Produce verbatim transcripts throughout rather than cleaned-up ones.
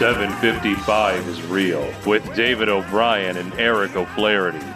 seven fifty-five is real with David O'Brien and Eric O'Flaherty.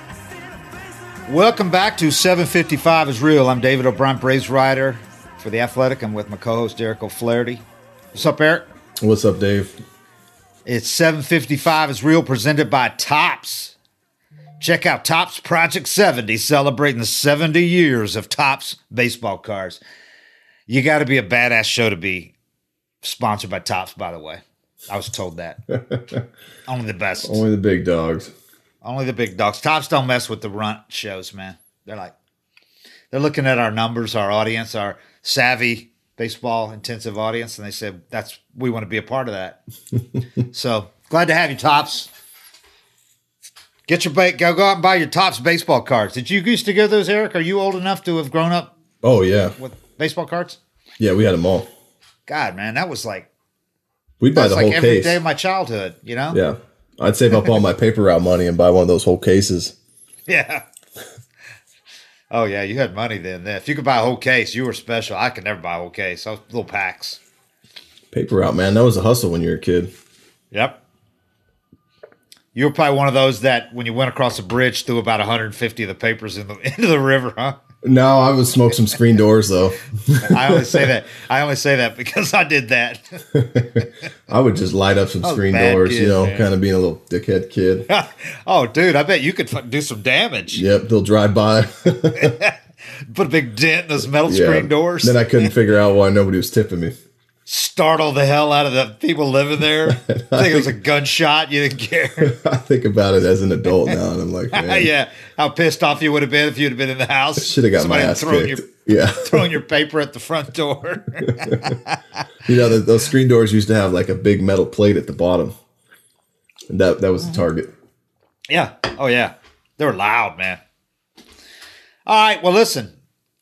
Welcome back to seven fifty-five is real. I'm David O'Brien, Braves writer for The Athletic. I'm with my co-host Eric O'Flaherty. What's up, Eric? What's up, Dave? It's seven fifty-five is real, presented by Topps. Check out Topps Project seventy, celebrating the seventy years of Topps baseball cards. You got to be a badass show to be sponsored by Topps, by the way. I was told that. Only the best. Only the big dogs. Only the big dogs. Topps don't mess with the runt shows, man. They're like, they're looking at our numbers, our audience, our savvy baseball intensive audience, and they said, that's, we want to be a part of that. So glad to have you, Topps. Get your ba- go go out and buy your Topps baseball cards. Did you used to get those, Eric? Are you old enough to have grown up? Oh yeah, with baseball cards. Yeah, we had them all. God, man, that was like we'd buy the like whole every case day of my childhood. You know? Yeah, I'd save up all my paper route money and buy one of those whole cases. Yeah. Oh yeah, you had money then. If you could buy a whole case, you were special. I could never buy a whole case. I was little packs. Paper route, man, that was a hustle when you were a kid. Yep. You were probably one of those that when you went across a bridge threw about one hundred fifty of the papers in the, into the river, huh? No, I would smoke some screen doors though. I only say that. I only say that because I did that. I would just light up some screen doors, kid, you know, man. Kind of being a little dickhead kid. Oh, dude, I bet you could do some damage. Yep, they'll drive by. Put a big dent in those metal yeah. screen doors. Then I couldn't figure out why nobody was tipping me. Startle the hell out of the people living there. I think, think it was a gunshot. You didn't care. I think about it as an adult now, and I'm like, man. Yeah, how pissed off you would have been if you'd have been in the house. Should have got Somebody my ass kicked. Your, yeah, throwing your paper at the front door. You know, the, those screen doors used to have like a big metal plate at the bottom, and that that was the target. Yeah. Oh yeah, they were loud, man. All right. Well, listen,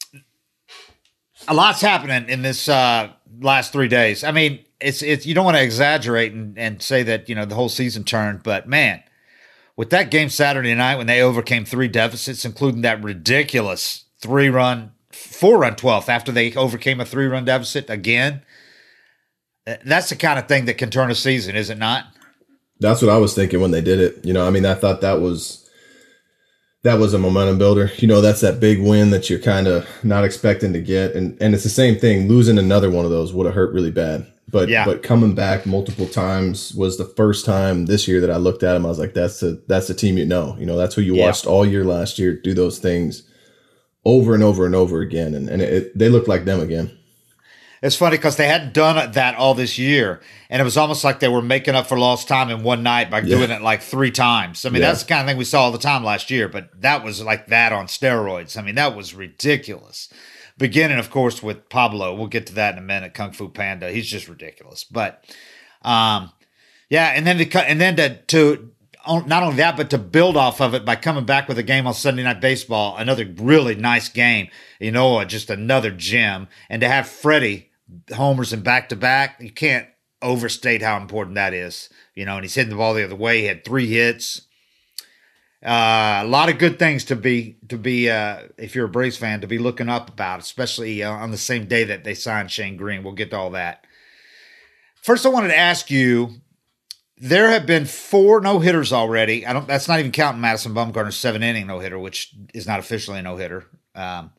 a lot's happening in this uh, last three days. I mean, it's it's you don't want to exaggerate and, and say that, you know, the whole season turned, but man, with that game Saturday night when they overcame three deficits, including that ridiculous three-run, four-run twelfth after they overcame a three-run deficit again, that's the kind of thing that can turn a season, is it not? That's what I was thinking when they did it. You know, I mean, I thought that was that was a momentum builder. You know, that's that big win that you're kind of not expecting to get. And and it's the same thing. Losing another one of those would have hurt really bad. But yeah. but coming back multiple times was the first time this year that I looked at him. I was like, that's the that's the team you know. You know, that's who you yeah. watched all year last year do those things over and over and over again. And, and it, they looked like them again. It's funny because they hadn't done that all this year, and it was almost like they were making up for lost time in one night by yeah. doing it like three times. I mean, yeah. that's the kind of thing we saw all the time last year, but that was like that on steroids. I mean, that was ridiculous. Beginning, of course, with Pablo. We'll get to that in a minute. Kung Fu Panda. He's just ridiculous. But, um, yeah, and then to and then to, to not only that, but to build off of it by coming back with a game on Sunday Night Baseball, another really nice game. You know, just another gem, and to have Freddie homers in back-to-back, you can't overstate how important that is. You know, and he's hitting the ball the other way. He had three hits. Uh, a lot of good things to be, to be uh, if you're a Braves fan, to be looking up about, especially uh, on the same day that they signed Shane Green. We'll get to all that. First, I wanted to ask you, there have been four no-hitters already. I don't. That's not even counting Madison Bumgarner's seven-inning no-hitter, which is not officially a no-hitter. Um,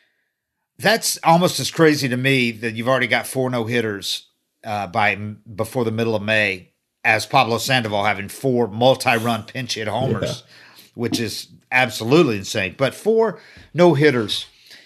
That's almost as crazy to me that you've already got four no-hitters uh, by before the middle of May as Pablo Sandoval having four multi-run pinch hit homers, yeah. which is absolutely insane. But four no-hitters.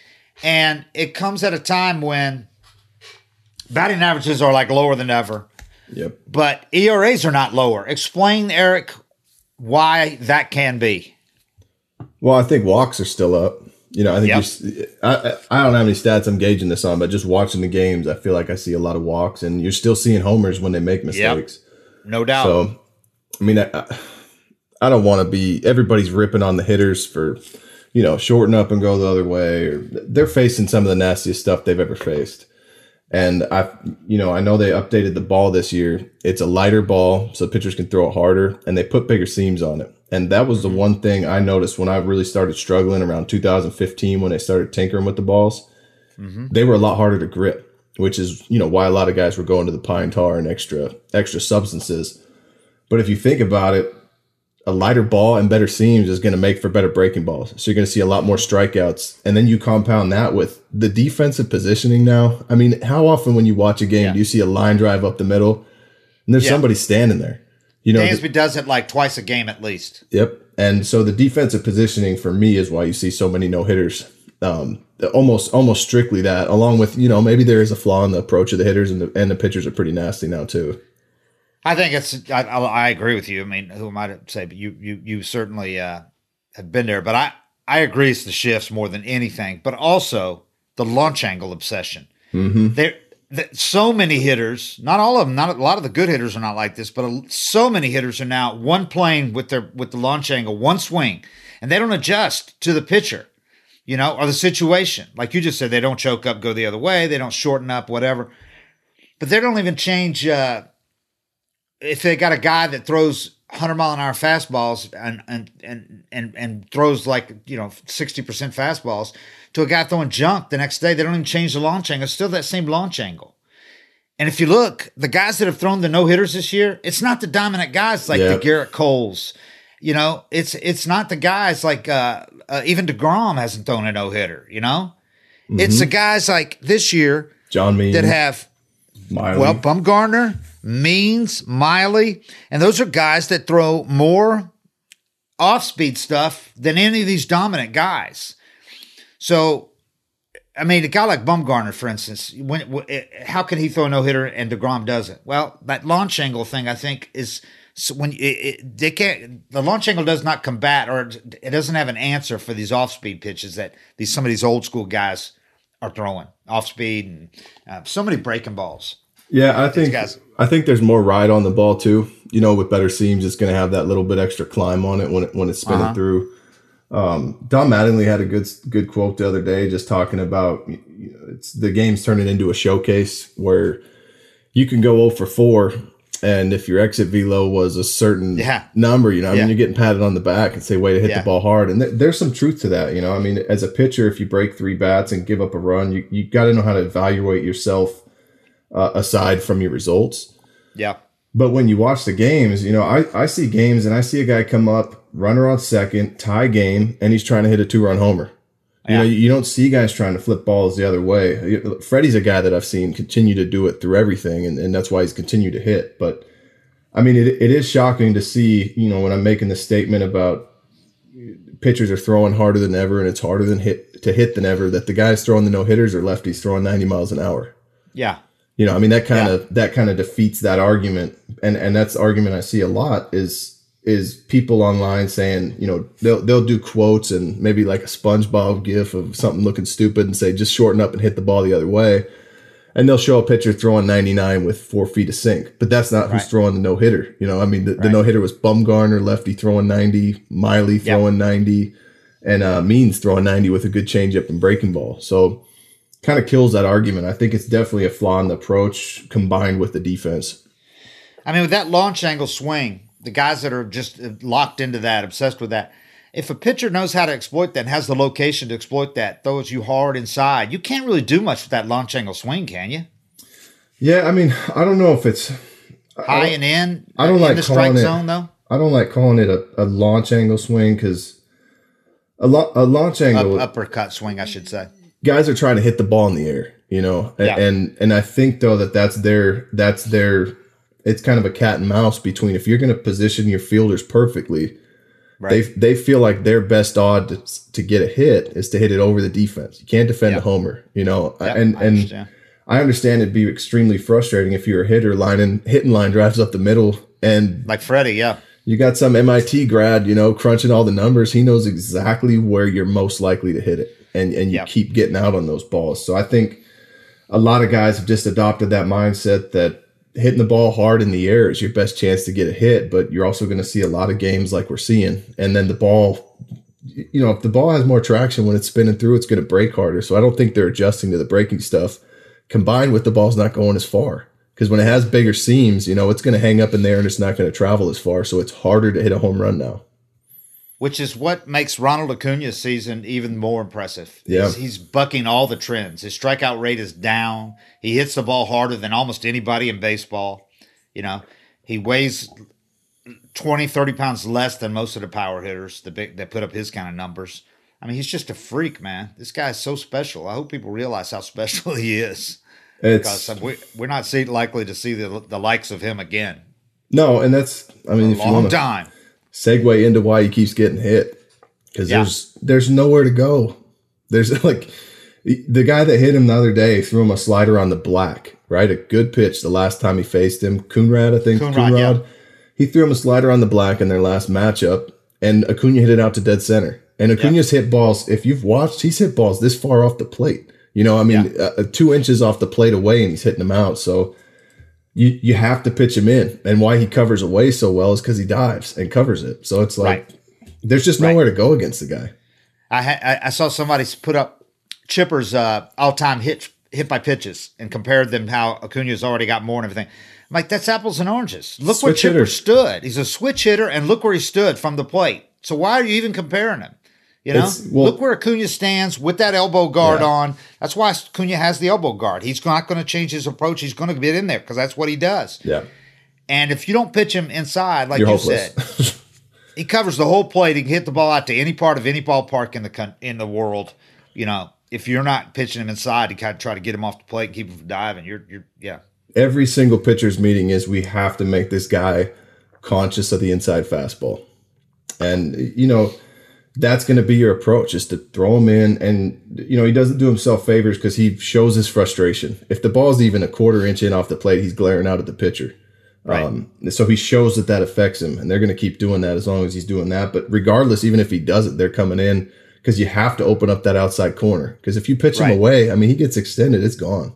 And it comes at a time when batting averages are like lower than ever. Yep. But E R As are not lower. Explain, Eric, why that can be. Well, I think walks are still up. You know, I think yep. you're, I, I don't have any stats I'm gauging this on, but just watching the games, I feel like I see a lot of walks, and you're still seeing homers when they make mistakes. Yep. No doubt. So, I mean, I, I don't want to be – everybody's ripping on the hitters for, you know, shorten up and go the other way. Or they're facing some of the nastiest stuff they've ever faced. And, I, you know, I know they updated the ball this year. It's a lighter ball so pitchers can throw it harder, and they put bigger seams on it. And that was the one thing I noticed when I really started struggling around two thousand fifteen when they started tinkering with the balls. Mm-hmm. They were a lot harder to grip. which is, you know, why a lot of guys were going to the pine tar and extra extra substances. But if you think about it, a lighter ball and better seams is going to make for better breaking balls. So you're going to see a lot more strikeouts. And then you compound that with the defensive positioning now. I mean, how often when you watch a game, yeah. do you see a line drive up the middle and there's yeah. somebody standing there? You know, Dansby the, does it like twice a game at least. Yep. And so the defensive positioning for me is why you see so many no-hitters. Um, almost almost strictly that, along with, you know, maybe there is a flaw in the approach of the hitters, and the, and the pitchers are pretty nasty now too. I think it's. I, I agree with you. I mean, who am I to say? But you, you, you certainly uh, have been there. But I, I agree it's the shifts more than anything. But also the launch angle obsession. Mm-hmm. There, the, so many hitters. Not all of them. Not a lot of the good hitters are not like this. But a, so many hitters are now one plane with their with the launch angle, one swing, and they don't adjust to the pitcher, you know, or the situation. Like you just said, they don't choke up, go the other way. They don't shorten up, whatever. But they don't even change. Uh, If they got a guy that throws one hundred mile an hour fastballs and and and and and throws like, you know, sixty percent fastballs to a guy throwing junk the next day, they don't even change the launch angle. It's still that same launch angle. And if you look, the guys that have thrown the no hitters this year, it's not the dominant guys like yeah. the Garrett Coles. You know, it's it's not the guys like uh, uh, even DeGrom hasn't thrown a no hitter. You know, mm-hmm. it's the guys like this year, John Means, that have Miley. well, Bumgarner, Means, Miley, and those are guys that throw more off-speed stuff than any of these dominant guys. So, I mean, a guy like Bumgarner, for instance, when, how can he throw a no-hitter and DeGrom doesn't? Well, that launch angle thing, I think, is so when it, it, they can't. The launch angle does not combat, or it doesn't have an answer for these off-speed pitches that these some of these old school guys are throwing off-speed and uh, so many breaking balls. Yeah, I think I think there's more ride on the ball too. You know, with better seams, it's going to have that little bit extra climb on it when it when it's spinning uh-huh. through. Um, Don Mattingly had a good good quote the other day, just talking about, you know, it's the game's turning into a showcase where you can go oh for four, and if your exit velo was a certain yeah. number, you know, I yeah. mean, you're getting patted on the back and say, way to hit yeah. the ball hard. And th- there's some truth to that. You know, I mean, as a pitcher, if you break three bats and give up a run, you you got to know how to evaluate yourself. Uh, aside from your results. Yeah. But when you watch the games, you know, I, I see games and I see a guy come up, runner on second, tie game, and he's trying to hit a two-run homer. You yeah. know, you, you don't see guys trying to flip balls the other way. Freddie's a guy that I've seen continue to do it through everything, and, and that's why he's continued to hit. But, I mean, it it is shocking to see, you know, when I'm making this statement about pitchers are throwing harder than ever and it's harder than hit to hit than ever, that the guys throwing the no-hitters are lefties throwing ninety miles an hour. Yeah. You know, I mean, that kind of yeah. that kind of defeats that argument, and and that's the argument I see a lot is is people online saying, you know, they'll they'll do quotes and maybe like a SpongeBob gif of something looking stupid and say just shorten up and hit the ball the other way, and they'll show a pitcher throwing ninety-nine with four feet of sink, but that's not right. who's throwing the no hitter. You know, I mean, the, right. the no hitter was Bumgarner, lefty, throwing ninety, Miley throwing yep. ninety, and uh, Means throwing ninety with a good changeup and breaking ball. So. Kind of kills that argument. I think it's definitely a flaw in the approach combined with the defense. I mean, with that launch angle swing, the guys that are just locked into that, obsessed with that, if a pitcher knows how to exploit that and has the location to exploit that, throws you hard inside, you can't really do much with that launch angle swing, can you? Yeah, I mean, I don't know if it's high and in. I don't in like the calling strike it, zone, though. I don't like calling it a, a launch angle swing because a, lo- a launch angle Up, uppercut swing, I should say. Guys are trying to hit the ball in the air, you know, and, yeah. and and I think though that that's their that's their it's kind of a cat and mouse between if you're going to position your fielders perfectly, right. they they feel like their best odd to, to get a hit is to hit it over the defense. You can't defend yeah. a homer, you know, yeah, and I and understand. I understand it'd be extremely frustrating if you're a hitter lining hitting line drives up the middle and like Freddie, yeah. You got some M I T grad, you know, crunching all the numbers. He knows exactly where you're most likely to hit it. And and you yep. keep getting out on those balls. So I think a lot of guys have just adopted that mindset that hitting the ball hard in the air is your best chance to get a hit, but you're also going to see a lot of games like we're seeing. And then the ball, you know, if the ball has more traction when it's spinning through, it's going to break harder. So I don't think they're adjusting to the breaking stuff combined with the ball's not going as far. Because when it has bigger seams, you know, it's going to hang up in there and it's not going to travel as far. So it's harder to hit a home run now. which is what makes Ronald Acuna's season even more impressive. Yeah. He's, he's bucking all the trends. His strikeout rate is down. He hits the ball harder than almost anybody in baseball. You know, he weighs twenty, thirty pounds less than most of the power hitters that, big, that put up his kind of numbers. I mean, he's just a freak, man. This guy is so special. I hope people realize how special he is. It's, because we, we're not see, likely to see the, the likes of him again. No, and that's, I mean, For if a you long want to time. segue into why he keeps getting hit, because Yeah. there's there's nowhere to go. There's like the guy that hit him the other day threw him a slider on the black, right? A good pitch the last time he faced him. Coonrad, I think. Coonrad, Coonrad. yeah. He threw him a slider on the black in their last matchup, and Acuna hit it out to dead center. And Acuna's hit balls, if you've watched, he's hit balls this far off the plate. You know, I mean, Yeah. uh, two inches off the plate away, and he's hitting them out. So you you have to pitch him in. And why he covers away so well is because he dives and covers it. So it's like, Right. there's just Right. nowhere to go against the guy. I, ha- I I saw somebody put up Chipper's uh, all-time hit hit by pitches and compared them how Acuna's already got more and everything. I'm like, that's apples and oranges. Look where Switch Chipper hitter. stood. He's a switch hitter, and look where he stood from the plate. So why are you even comparing him? You know, It's- well- look where Acuna stands with that elbow guard Yeah. on. That's why Acuna has the elbow guard. He's not going to change his approach. He's going to get in there because that's what he does. Yeah. And if you don't pitch him inside, like You're you hopeless. said, he covers the whole plate. He can hit the ball out to any part of any ballpark in the con- in the world. You know, if you're not pitching him inside, you kind of try to get him off the plate and keep him from diving. You're, you're, yeah, Every single pitcher's meeting is we have to make this guy conscious of the inside fastball. And, you know, that's going to be your approach, is to throw him in. And, you know, he doesn't do himself favors because he shows his frustration. If the ball's even a quarter inch in off the plate, he's glaring out at the pitcher. Right. Um, so he shows that that affects him, and they're going to keep doing that as long as he's doing that. But regardless, even if he does it, they're coming in because you have to open up that outside corner. Because if you pitch him Right. away, I mean, he gets extended, it's gone.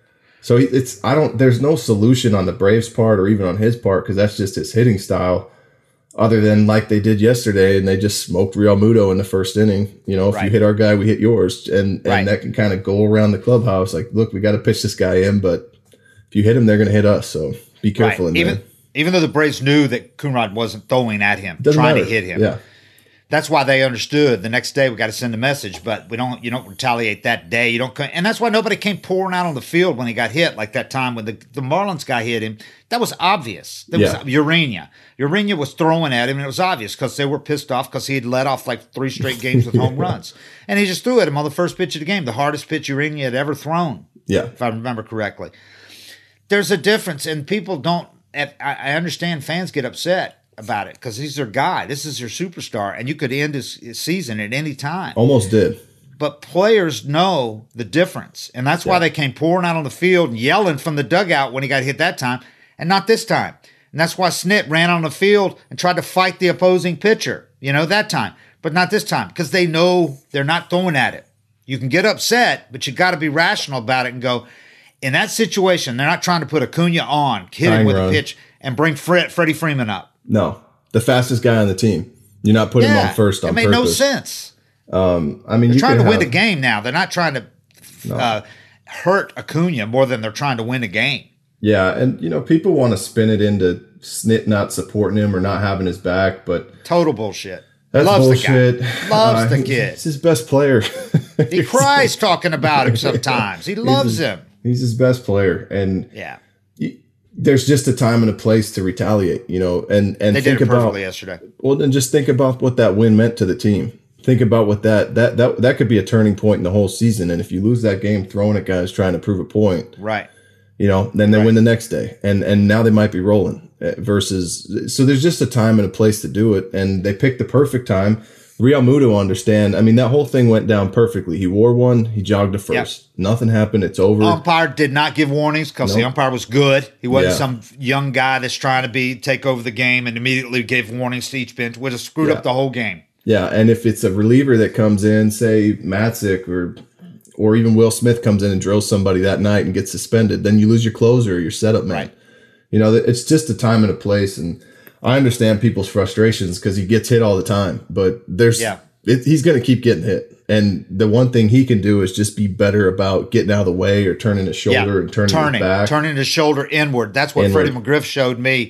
So he- it's I don't. There's no solution on the Braves' part or even on his part, because that's just his hitting style. Other than like they did yesterday, and they just smoked Real Muto in the first inning. You know, if Right. you hit our guy, we hit yours, and and Right. that can kind of go around the clubhouse. Like, look, we got to pitch this guy in, but if you hit him, they're going to hit us. So be careful in even there. even though the Braves knew that Coonrod wasn't throwing at him, Doesn't trying matter. to hit him. Yeah. That's why they understood the next day we got to send a message, but we don't. You don't retaliate that day. You don't, co- and that's why nobody came pouring out on the field when he got hit, like that time when the, the Marlins guy hit him. That was obvious. That Yeah. was Urania. Urania was throwing at him, and it was obvious because they were pissed off because he had led off like three straight games with home runs, and he just threw at him on the first pitch of the game, the hardest pitch Urania had ever thrown. Yeah. If I remember correctly. There's a difference, and people don't. I I understand fans get upset about it because he's their guy. This is their superstar, and you could end his, his season at any time. Almost did. But players know the difference, and that's why Yeah. they came pouring out on the field and yelling from the dugout when he got hit that time, and not this time. And that's why Snit ran on the field and tried to fight the opposing pitcher, you know, that time, but not this time because they know they're not throwing at it. You can get upset, but you got to be rational about it and go, in that situation, they're not trying to put Acuna on, hit him Tying with run. a pitch, and bring Fred, Freddie Freeman up. No, the fastest guy on the team. You're not putting him on first on it made purpose. no sense. Um, I mean, They're you trying to could win have- the game now. They're not trying to uh, hurt Acuna more than they're trying to win a game. Yeah, and you know, people want to spin it into Snit not supporting him or not having his back, but Total bullshit. that's Loves bullshit. the guy. Loves Uh, the he- kid. He's his best player. He cries talking about him sometimes. He loves his, him. He's his best player, and Yeah. there's just a time and a place to retaliate. You know, and and They think did it about perfectly yesterday. well, then just think about what that win meant to the team. Think about what that that that that could be a turning point in the whole season. And if you lose that game throwing at guys trying to prove a point, Right. you know, then they Right. win the next day, and and now they might be rolling. uh, Versus, so there's just a time and a place to do it, and they picked the perfect time. Real Muto understand. I mean, that whole thing went down perfectly. He wore one. He jogged to first. Nothing happened. It's over. Umpire did not give warnings because the Nope. umpire was good. He wasn't Yeah. some young guy that's trying to be take over the game and immediately gave warnings to each bench. Would have screwed Yeah. up the whole game. Yeah, and if it's a reliever that comes in, say Matzik or or even Will Smith comes in and drills somebody that night and gets suspended, then you lose your closer or your setup man. Right. You know, it's just a time and a place, and I understand people's frustrations because he gets hit all the time. But there's, Yeah. it, he's going to keep getting hit, and the one thing he can do is just be better about getting out of the way or turning his shoulder and turning, turning, his back. turning his shoulder inward. That's what Inward. Freddie McGriff showed me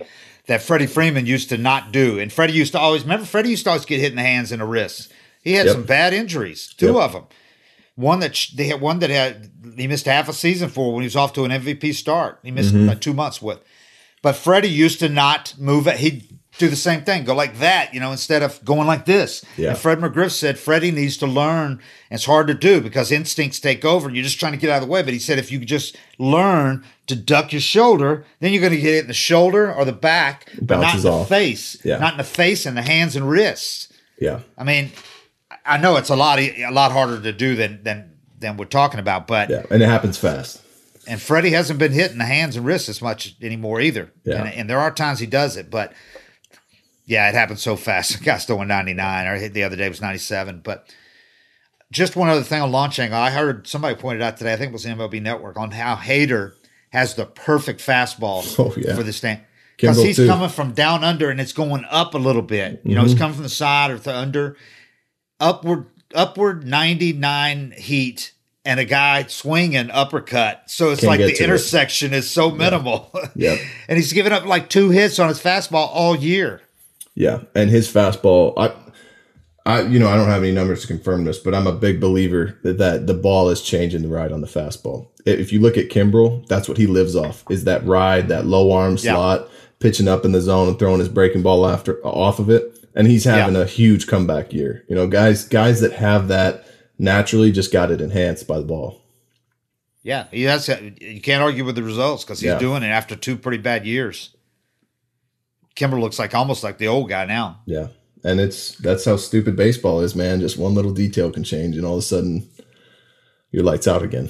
that Freddie Freeman used to not do. And Freddie used to always, remember, Freddie used to always get hit in the hands and the wrists. He had Yep. some bad injuries, two Yep. of them. One that sh- they had one that had he missed half a season for when he was off to an M V P start. He missed Mm-hmm. about two months with. But Freddie used to not move it. He'd do the same thing, go like that, you know, instead of going like this. Yeah. And Fred McGriff said Freddie needs to learn. And it's hard to do because instincts take over and you're just trying to get out of the way. But he said if you could just learn to duck your shoulder, then you're going to get it in the shoulder or the back, but not in Bounces the off. face. Yeah. Not in the face and the hands and wrists. Yeah. I mean, I know it's a lot a lot harder to do than than than we're talking about, but Yeah. And it happens fast. and Freddie hasn't been hit in the hands and wrists as much anymore either. Yeah. And, and there are times he does it, but yeah, it happens so fast. The guy's throwing ninety-nine, or hit the other day was ninety-seven. But just one other thing on launch angle. I heard somebody pointed out today, I think it was the M L B Network, on how Hader has the perfect fastball Oh, yeah. for the stand. Because Kimbrel, he's too. coming from down under and it's going up a little bit. You know, Mm-hmm. he's coming from the side or the under. Upward, upward ninety-nine heat and a guy swinging uppercut. So it's Can't like get the to it. intersection is so minimal. Yep. And he's given up like two hits on his fastball all year. Yeah, and his fastball, I, I, you know, I don't have any numbers to confirm this, but I'm a big believer that, that the ball is changing the ride on the fastball. If you look at Kimbrel, that's what he lives off, is that ride, that low arm Yeah. slot, pitching up in the zone and throwing his breaking ball after off of it, and he's having Yeah. a huge comeback year. You know, guys, guys that have that naturally just got it enhanced by the ball. Yeah, he has. You can't argue with the results because he's Yeah. doing it after two pretty bad years. Kimber looks like almost like the old guy now. Yeah, and it's that's how stupid baseball is, man. Just one little detail can change, and all of a sudden, your lights out again.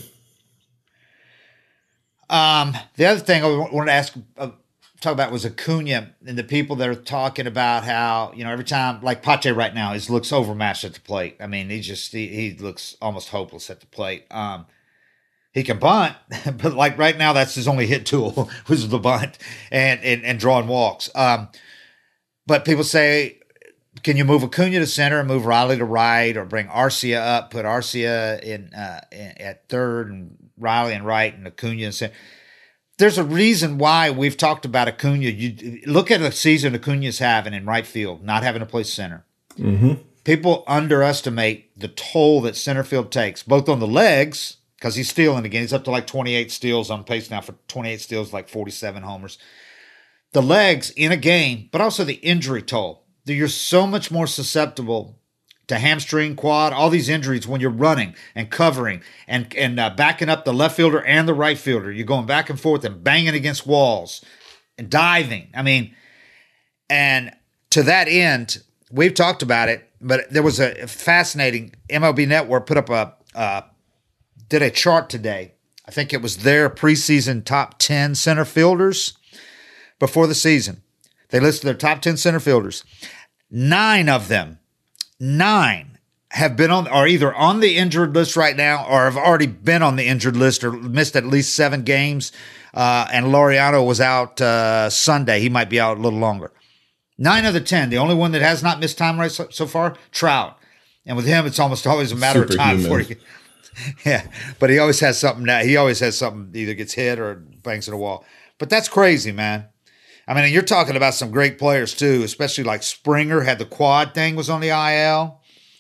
Um, the other thing I wanted to ask, uh, talk about was Acuna and the people that are talking about how, you know, every time, like Pache right now, he looks overmatched at the plate. I mean, he just, he, he looks almost hopeless at the plate. Um, he can bunt, but like right now, that's his only hit tool, was the bunt and, and, and drawing walks. Um, but people say, can you move Acuna to center and move Riley to right, or bring Arcia up, put Arcia in, uh, in at third and Riley in right and Acuna in center? There's a reason why we've talked about Acuna. You look at the season Acuna's having in right field, not having to play center. Mm-hmm. People underestimate the toll that center field takes, both on the legs, because he's stealing again. He's up to like twenty-eight steals, on pace now for twenty-eight steals, like forty-seven homers. The legs in a game, but also the injury toll. You're so much more susceptible to hamstring, quad, all these injuries when you're running and covering and and uh, backing up the left fielder and the right fielder. You're going back and forth and banging against walls and diving. I mean, and to that end, we've talked about it, but there was a fascinating M L B Network put up a uh, did a chart today. I think it was their preseason top ten center fielders before the season. They listed their top ten center fielders. Nine of them, nine have been on, are either on the injured list right now or have already been on the injured list or missed at least seven games. Uh, and Laureano was out uh, Sunday. He might be out a little longer. Nine of the ten. The only one that has not missed time right so, so far, Trout. And with him, it's almost always a matter of time before he. Yeah, but he always has something. That, he always has something. Either gets hit or bangs in a wall. But that's crazy, man. I mean, you're talking about some great players too, especially like Springer had the quad thing, was on the I L.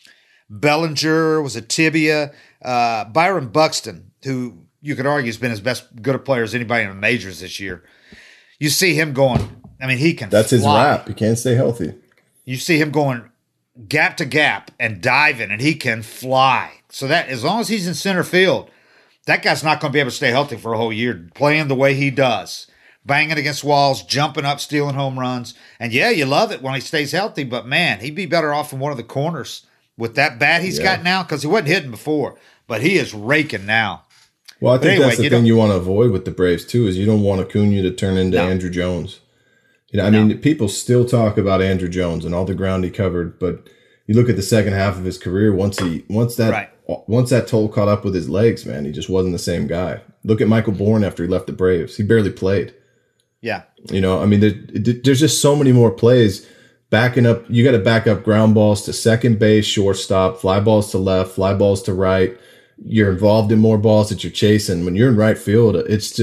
Bellinger was a tibia. Uh, Byron Buxton, who you could argue has been as best good a player as anybody in the majors this year. You see him going. I mean, he can. That's his fly. rap. He can't stay healthy. You see him going gap to gap and diving, and he can fly. So that as long as he's in center field, that guy's not going to be able to stay healthy for a whole year playing the way he does. Banging against walls, jumping up, stealing home runs. And yeah, you love it when he stays healthy, but man, he'd be better off in one of the corners with that bat he's Yeah. got now, because he wasn't hitting before, but he is raking now. Well, I think anyway, that's the you thing don't- you want to avoid with the Braves too, is you don't want Acuna to turn into No. Andrew Jones. You know, I No. mean, people still talk about Andrew Jones and all the ground he covered, but you look at the second half of his career. Once he, once that, Right. once that toll caught up with his legs, man, he just wasn't the same guy. Look at Michael Bourne after he left the Braves; he barely played. Yeah. You know, I mean, there, there's just so many more plays backing up. You got to back up ground balls to second base, shortstop, fly balls to left, fly balls to right. You're involved in more balls that you're chasing. When you're in right field, it's just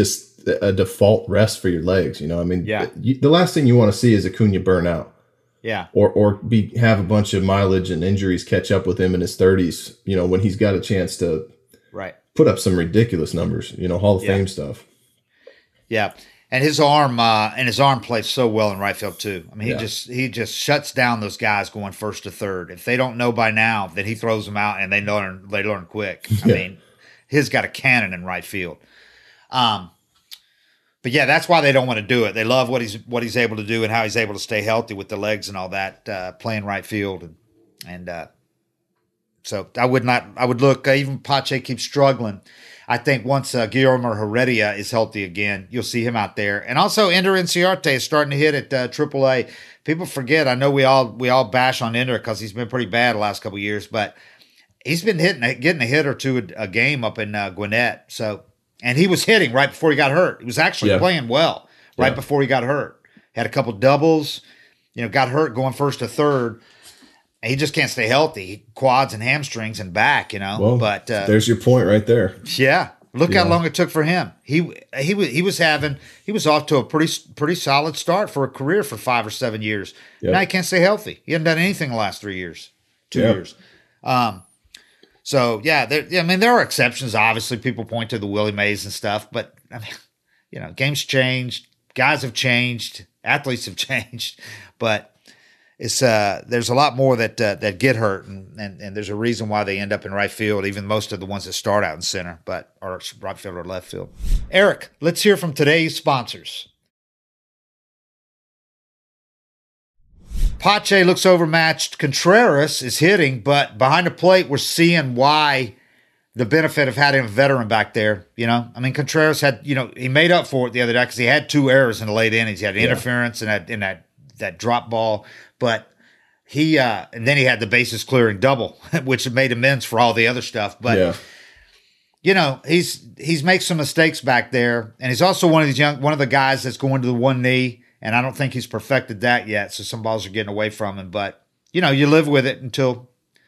a default rest for your legs. You know, I mean, yeah. the, the last thing you want to see is Acuna burn out. Yeah. Or or be have a bunch of mileage and injuries catch up with him in his thirties, you know, when he's got a chance to right. put up some ridiculous numbers, you know, Hall of yeah. Fame stuff. Yeah. And his arm uh, and his arm plays so well in right field too. I mean, he Yeah. just he just shuts down those guys going first to third. If they don't know by now, then he throws them out and they learn they learn quick. I Yeah. mean, he's got a cannon in right field. Um, but yeah, that's why they don't want to do it. They love what he's what he's able to do and how he's able to stay healthy with the legs and all that, uh, playing right field and and uh, so I would not I would look uh, even Pache keeps struggling. I think once uh, Guillermo Heredia is healthy again, you'll see him out there. And also, Ender Inciarte is starting to hit at uh, triple A. People forget. I know we all we all bash on Ender because he's been pretty bad the last couple of years, but he's been hitting, getting a hit or two a, a game up in uh, Gwinnett. So, and he was hitting right before he got hurt. He was actually Yeah. playing well right Yeah. before he got hurt. Had a couple doubles. You know, got hurt going first to third. He just can't stay healthy. Quads and hamstrings and back, you know. Well, but uh, there's your point right there. yeah, look Yeah. how long it took for him. He he was he was having he was off to a pretty pretty solid start for a career for five or seven years. Yep. Now he can't stay healthy. He hasn't done anything the last three years, two Yep. years. Um, so yeah, there. I mean, there are exceptions. Obviously, people point to the Willie Mays and stuff, but I mean, you know, games changed, guys have changed, athletes have changed, but. It's uh, there's a lot more that uh, that get hurt, and, and and there's a reason why they end up in right field. Even most of the ones that start out in center, but or right field or left field. Eric, let's hear from today's sponsors. Pache looks overmatched. Contreras is hitting, but behind the plate, we're seeing why the benefit of having a veteran back there. You know, I mean, Contreras had, you know, he made up for it the other day because he had two errors in the late innings. He had Yeah. interference and that in that that drop ball. But he, uh, and then he had the bases clearing double, which made amends for all the other stuff. But, yeah. you know, he's, he's made some mistakes back there. And he's also one of these young, one of the guys that's going to the one knee. And I don't think he's perfected that yet. So some balls are getting away from him, but you know, you live with it until,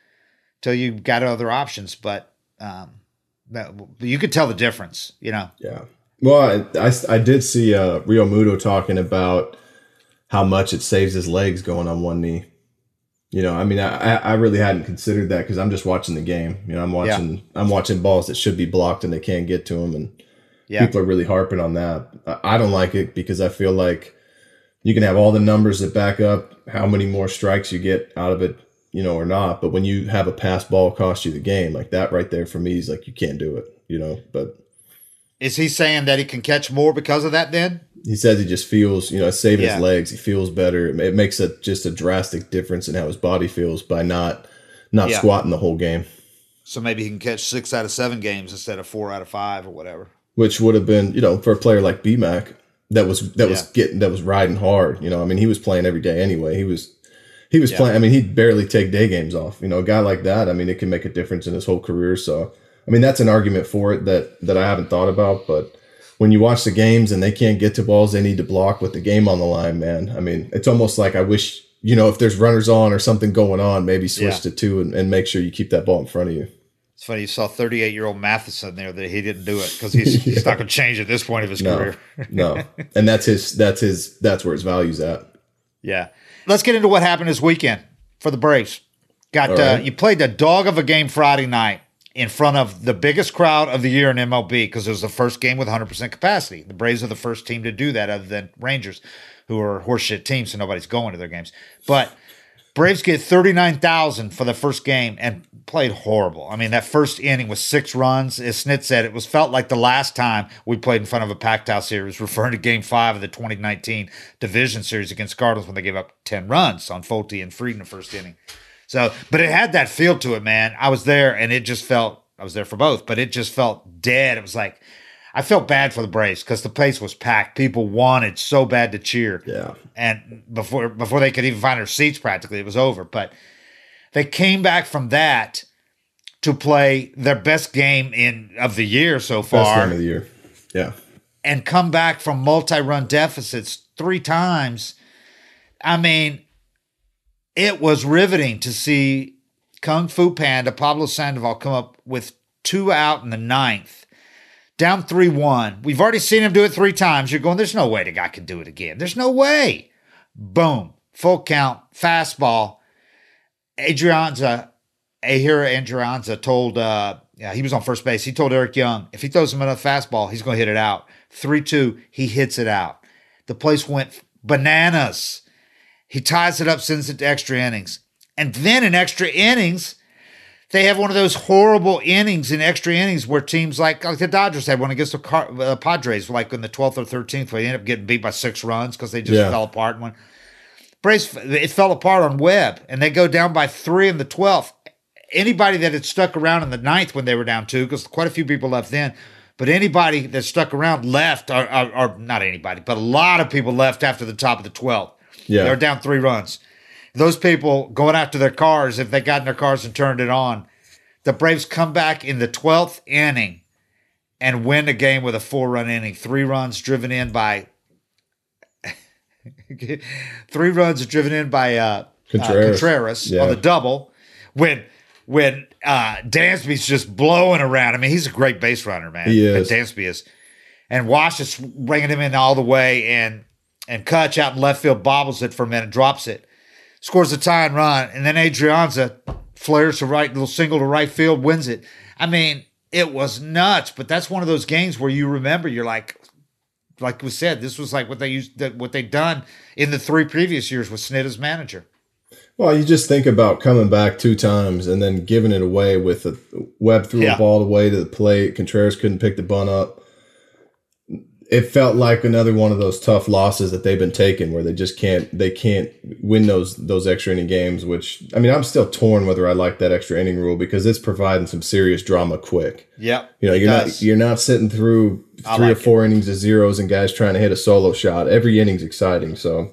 until you got other options. But, um, but you could tell the difference, you know? Yeah. Well, I, I, I did see uh, Rio Muto talking about how much it saves his legs going on one knee. You know, I mean, I, I really hadn't considered that because I'm just watching the game. You know, I'm watching, yeah. I'm watching balls that should be blocked and they can't get to them, and yeah. people are really harping on that. I, I don't like it because I feel like you can have all the numbers that back up how many more strikes you get out of it, you know, or not. But when you have a pass ball cost you the game, like that right there for me is like you can't do it. You know, but is he saying that he can catch more because of that? Then he says he just feels, you know, saving yeah. his legs. He feels better. It makes a just a drastic difference in how his body feels by not not yeah. squatting the whole game. So maybe he can catch six out of seven games instead of four out of five or whatever. Which would have been, you know, for a player like B-Mac that was that was yeah. getting that was riding hard. You know, I mean, he was playing every day anyway. He was he was yeah. playing. I mean, he'd barely take day games off. You know, a guy like that. I mean, it can make a difference in his whole career. So, I mean, that's an argument for it that that I haven't thought about, but. When you watch the games and they can't get to balls they need to block with the game on the line, man, I mean, it's almost like I wish, you know, if there's runners on or something going on, maybe switch yeah. to two and, and make sure you keep that ball in front of you. It's funny, you saw thirty-eight-year-old Matheson there that he didn't do it because he's, yeah. he's not going to change at this point of his no, career. no, and that's his, that's his, that's where his value's at. Yeah. Let's get into what happened this weekend for the Braves. Got right. uh, you played the dog of a game Friday night in front of the biggest crowd of the year in M L B because it was the first game with one hundred percent capacity. The Braves are the first team to do that other than Rangers, who are horseshit teams, so nobody's going to their games. But Braves get thirty-nine thousand for the first game and played horrible. I mean, that first inning was six runs. As Snit said, it was felt like the last time we played in front of a packed house series, referring to game five of the twenty nineteen division series against Cardinals when they gave up ten runs on Fulte and Fried in the first inning. So, but it had that feel to it, man. I was there, and it just felt, I was there for both, but it just felt dead. It was like, I felt bad for the Braves because the place was packed. People wanted so bad to cheer. Yeah. And before before they could even find their seats, practically, it was over. But they came back from that to play their best game in of the year so far. Best game of the year. Yeah. And come back from multi-run deficits three times. I mean, it was riveting to see Kung Fu Panda, Pablo Sandoval, come up with two out in the ninth down three one. We've already seen him do it three times. You're going, there's no way the guy can do it again. There's no way. Boom. Full count. Fastball. Adrianza, Ehire Adrianza told, uh, yeah, he was on first base. He told Eric Young, if he throws him another fastball, he's going to hit it out. three two, he hits it out. The place went bananas. He ties it up, sends it to extra innings. And then in extra innings, they have one of those horrible innings in extra innings where teams like, like the Dodgers had one against the Car- uh, Padres, like in the twelfth or thirteenth, where they ended up getting beat by six runs because they just Yeah. fell apart. One Braves, it fell apart on Webb, and they go down by three in the twelfth. Anybody that had stuck around in the ninth when they were down two, because quite a few people left then, but anybody that stuck around left, or, or, or not anybody, but a lot of people left after the top of the twelfth. Yeah. They were down three runs. Those people going out to their cars, if they got in their cars and turned it on, the Braves come back in the twelfth inning and win the game with a four-run inning. Three runs driven in by three runs driven in by uh, Contreras, uh, Contreras yeah. on the double. When when uh, Dansby's just blowing around. I mean, he's a great base runner, man. He is. Dansby is. And Wash is bringing him in all the way, and and Kutch out in left field bobbles it for a minute, drops it, scores a tying run, and then Adrianza flares to right, little single to right field, wins it. I mean, it was nuts, but that's one of those games where you remember, you're like, like we said, this was like what they used, what they'd done in the three previous years with Snit as manager. Well, you just think about coming back two times and then giving it away with a Webb threw Yeah. a ball away to the plate. Contreras couldn't pick the bunt up. It felt like another one of those tough losses that they've been taking, where they just can't they can't win those those extra inning games. Which, I mean, I'm still torn whether I like that extra inning rule because it's providing some serious drama quick. Yep. You know, you're it not does. you're not sitting through I three like or four innings of zeros and guys trying to hit a solo shot. Every inning's exciting. So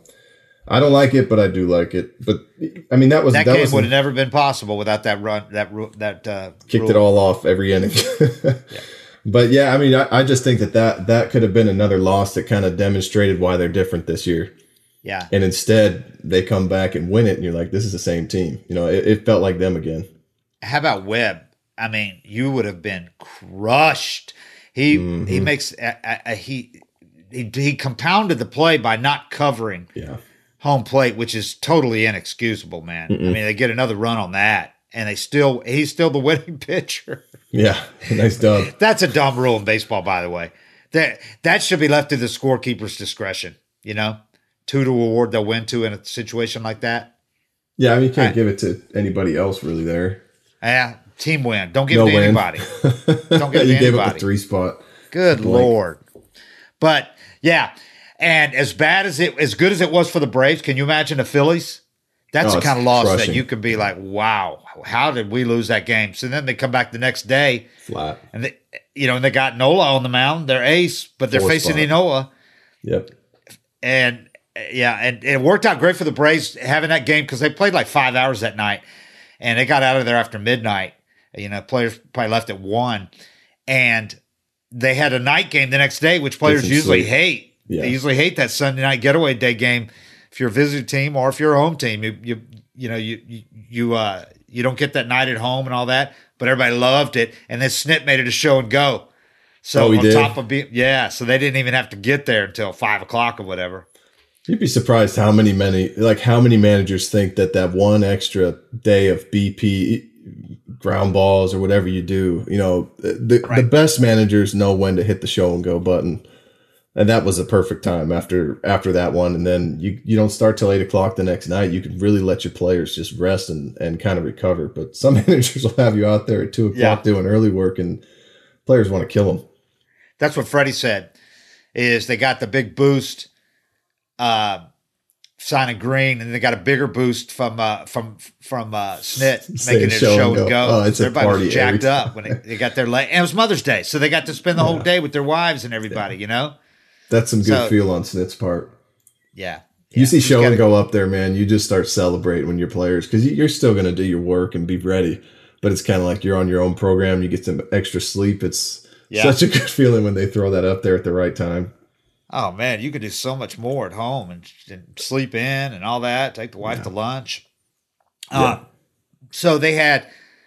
I don't like it, but I do like it. But I mean, that was that, that, game was would have never been possible without that run, that ru- that uh, kicked rule. it all off every inning. Yeah. But yeah, I mean, I, I just think that, that that could have been another loss that kind of demonstrated why they're different this year. Yeah. And instead, they come back and win it, and you're like, this is the same team. You know, it, it felt like them again. How about Webb? I mean, you would have been crushed. He Mm-hmm. he makes a, a, a, he, he he compounded the play by not covering Yeah. home plate, which is totally inexcusable, man. Mm-mm. I mean, they get another run on that, and they still he's still the winning pitcher. Yeah. Nice dub. That's a dumb rule in baseball, by the way. That that should be left to the scorekeeper's discretion. You know, two to award they'll win to in a situation like that. Yeah, I mean, you can't I- give it to anybody else really there. Yeah, team win. Don't give No it to win. anybody. Don't give it you to gave anybody. up the three spot. Good Blank. Lord. But yeah, and as bad as it, as good as it was for the Braves, can you imagine the Phillies? That's Oh, the it's kind of loss crushing. that you could be like, wow, how did we lose that game? So then they come back the next day, Flat. and they, you know, and they got Nola on the mound, their ace, but they're Four facing spot. Enola, Yep. and uh, yeah, and it worked out great for the Braves having that game because they played like five hours that night, and they got out of there after midnight. You know, players probably left at one, and they had a night game the next day, which players some usually sleep. hate. Yeah. They usually hate that Sunday night getaway day game. If you're a visitor team or if you're a home team, you you you know you you you uh you don't get that night at home and all that. But everybody loved it, and then Snit made it a show and go. So Oh, he on did? top of being yeah, so they didn't even have to get there until five o'clock or whatever. You'd be surprised how many many like how many managers think that that one extra day of B P ground balls or whatever you do, you know, the the Right. best managers know when to hit the show and go button, and that was a perfect time after after that one. And then you you don't start till eight o'clock the next night. You can really let your players just rest and and kind of recover. But some managers will have you out there at two o'clock Yeah. doing early work, and players want to kill them. That's what Freddie said. Is they got the big boost, uh, signing Green, and they got a bigger boost from uh, from from uh, Snit Saying making it a show and go. Oh, it's a Everybody party was every jacked up when they, they got their late. And it was Mother's Day, so they got to spend the whole Yeah. day with their wives and everybody. You know, That's some good So- feel on Snit's part. yeah. You Yeah. see He's show gotta- and go up there, man. You just start celebrating when you're players because you're still going to do your work and be ready. But it's kind of like you're on your own program. You get some extra sleep. It's Yeah. such a good feeling when they throw that up there at the right time. Oh man, you could do so much more at home and, and sleep in and all that. Take the wife Yeah. to lunch. Yeah. Uh, so they had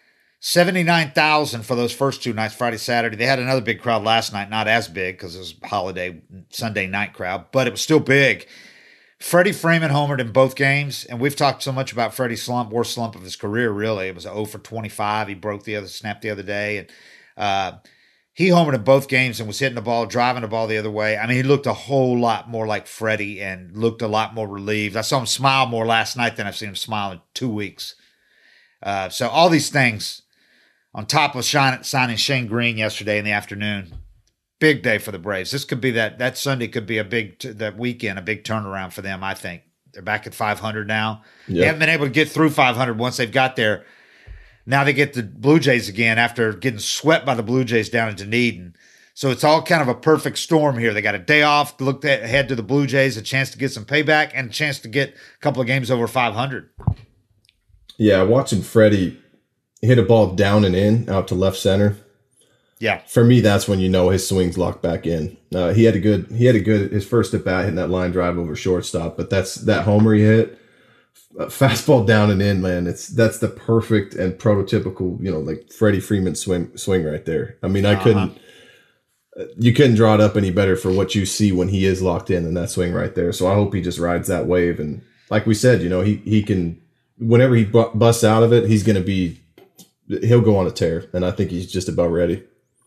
seventy-nine thousand for those first two nights, Friday, Saturday. They had another big crowd last night, not as big because it was a holiday Sunday night crowd, but it was still big. Freddie Freeman homered in both games, and we've talked so much about Freddie's slump, worst slump of his career, really. It was oh for twenty-five. He broke the other snap the other day, and uh, he homered in both games and was hitting the ball, driving the ball the other way. I mean, he looked a whole lot more like Freddie and looked a lot more relieved. I saw him smile more last night than I've seen him smile in two weeks. Uh, so all these things, on top of signing Shane Green yesterday in the afternoon, big day for the Braves. This could be that that Sunday could be a big that weekend, a big turnaround for them. I think they're back at five hundred now. Yep. They haven't been able to get through five hundred once they've got there. Now they get the Blue Jays again after getting swept by the Blue Jays down in Dunedin. So it's all kind of a perfect storm here. They got a day off, looked ahead to the Blue Jays, a chance to get some payback, and a chance to get a couple of games over five hundred. Yeah, watching Freddie hit a ball down and in out to left center. Yeah, for me, that's when you know his swing's locked back in. Uh, he had a good, he had a good his first at bat hitting that line drive over shortstop. But that's that homer he hit, uh, fastball down and in, man. It's that's the perfect and prototypical, you know, like Freddie Freeman swing swing right there. I mean, I uh-huh. couldn't, you couldn't draw it up any better for what you see when he is locked in in that swing right there. So I hope he just rides that wave. And like we said, you know, he he can whenever he busts out of it, he's going to be, he'll go on a tear. And I think he's just about ready.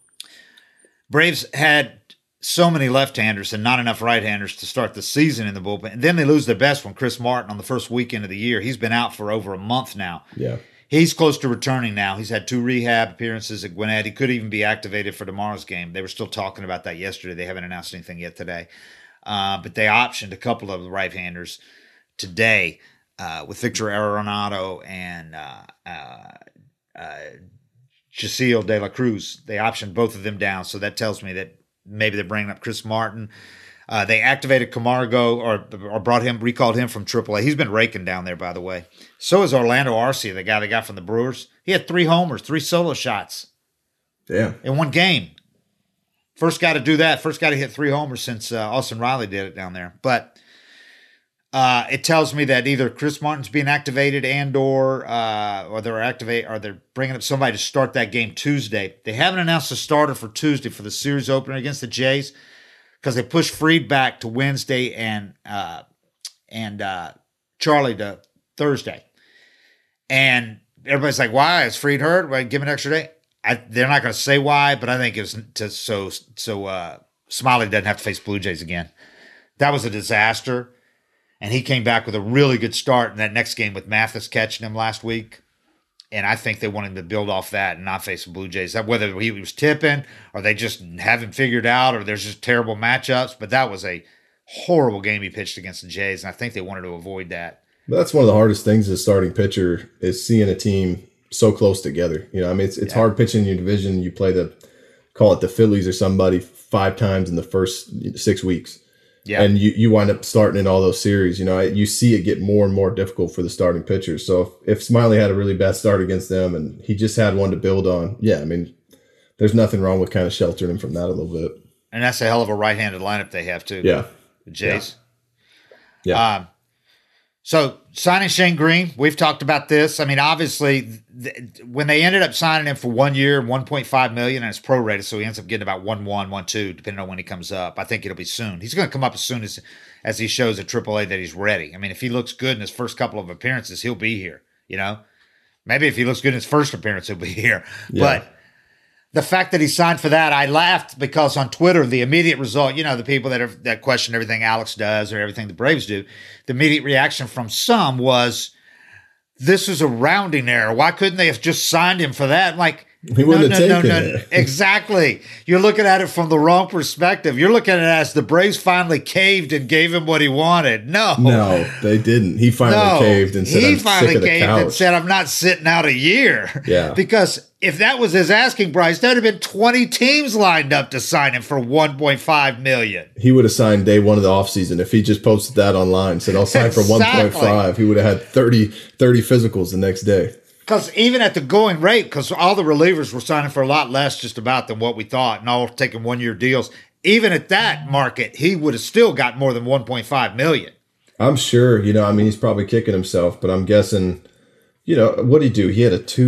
Braves had so many left-handers and not enough right-handers to start the season in the bullpen. And then they lose their best one, Chris Martin, on the first weekend of the year. He's been out for over a month now. Yeah. He's close to returning now. He's had two rehab appearances at Gwinnett. He could even be activated for tomorrow's game. They were still talking about that yesterday. They haven't announced anything yet today. Uh, but they optioned a couple of the right-handers today uh, with Victor Arenado and uh, uh, uh Jaciel De La Cruz. They optioned both of them down, so that tells me that maybe they're bringing up Chris Martin. Uh, they activated Camargo or or brought him, recalled him from triple A. He's been raking down there, by the way. So is Orlando Arcia, the guy they got from the Brewers. He had three homers, three solo shots. Yeah. In one game. First guy to do that. First guy to hit three homers since uh, Austin Riley did it down there. But Uh, it tells me that either Chris Martin's being activated and or uh, or they're activate or they're bringing up somebody to start that game Tuesday. They haven't announced a starter for Tuesday for the series opener against the Jays because they pushed Fried back to Wednesday and uh, and uh, Charlie to Thursday. And everybody's like, "Why is Fried hurt? Well, give him an extra day." I, they're not going to say why, but I think it's to so so uh, Smiley doesn't have to face Blue Jays again. That was a disaster. And he came back with a really good start in that next game with Mathis catching him last week. And I think they want him to build off that and not face the Blue Jays. That whether he was tipping or they just haven't figured out or there's just terrible matchups. But that was a horrible game he pitched against the Jays, and I think they wanted to avoid that. But that's one of the hardest things as a starting pitcher is seeing a team so close together. You know, I mean, it's it's yeah. hard pitching in your division. You play the, call it the Phillies or somebody five times in the first six weeks. Yeah. And you, you wind up starting in all those series. You know, you see it get more and more difficult for the starting pitchers. So if, if Smiley had a really bad start against them and he just had one to build on, yeah, I mean, there's nothing wrong with kind of sheltering him from that a little bit. And that's a hell of a right-handed lineup they have, too. Yeah. The Jays. Yeah. yeah. Um, so signing Shane Green, we've talked about this. I mean, obviously, th- when they ended up signing him for one year, one point five million dollars, and it's prorated, so he ends up getting about one one, one two, depending on when he comes up. I think it'll be soon. He's going to come up as soon as as he shows at triple A that he's ready. I mean, if he looks good in his first couple of appearances, he'll be here, you know? Maybe if he looks good in his first appearance, he'll be here. Yeah. But the fact that he signed for that, I laughed because on Twitter, the immediate result, you know, the people that are that question everything Alex does or everything the Braves do, the immediate reaction from some was, this is a rounding error. Why couldn't they have just signed him for that? Like, he wouldn't no, have no, taken no, no, it. Exactly. You're looking at it from the wrong perspective. You're looking at it as the Braves finally caved and gave him what he wanted. No. No, they didn't. He finally no, caved and said, he I'm finally sick of the caved couch. and said, I'm not sitting out a year. Yeah. Because if that was his asking price, there'd have been twenty teams lined up to sign him for one point five million dollars. He would have signed day one of the offseason. If he just posted that online, said, I'll sign for exactly. one point five, he would have had thirty, thirty physicals the next day. Because even at the going rate, because all the relievers were signing for a lot less just about than what we thought, and all taking one-year deals, even at that market, he would have still got more than one point five million dollars. I'm sure, you know, I mean, he's probably kicking himself, but I'm guessing, you know, what did he do? He had a two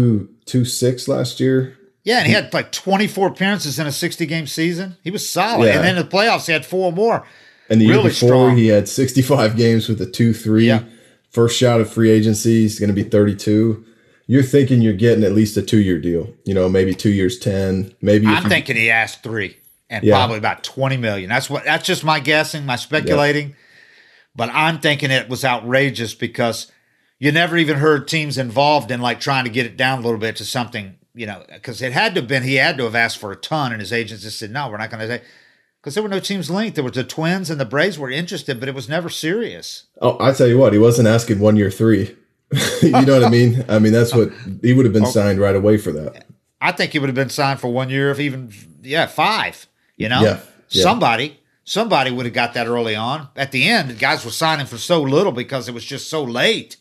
two six last year. Yeah, and he had like twenty-four appearances in a sixty-game season. He was solid. Yeah. And then in the playoffs, he had four more. And the really year before, strong. he had sixty-five games with a two three. Yeah. First shot of free agency, he's going to be thirty-two. You're thinking you're getting at least a two-year deal. You know, maybe two years, ten. Maybe if I'm you, thinking he asked three and Yeah. probably about twenty million. That's what. That's just my guessing, my speculating. But I'm thinking it was outrageous because you never even heard teams involved in like trying to get it down a little bit to something, you know, because it had to have been, he had to have asked for a ton and his agents just said, no, we're not going to say, because there were no teams linked. There was the Twins and the Braves were interested, but it was never serious. Oh, I tell you what, he wasn't asking one year three. You know what I mean? I mean, that's what he would have been signed right away for that. I think he would have been signed for one year, if even, yeah, five, you know, Yeah, yeah. somebody, somebody would have got that early on. At the end, the guys were signing for so little because it was just so late.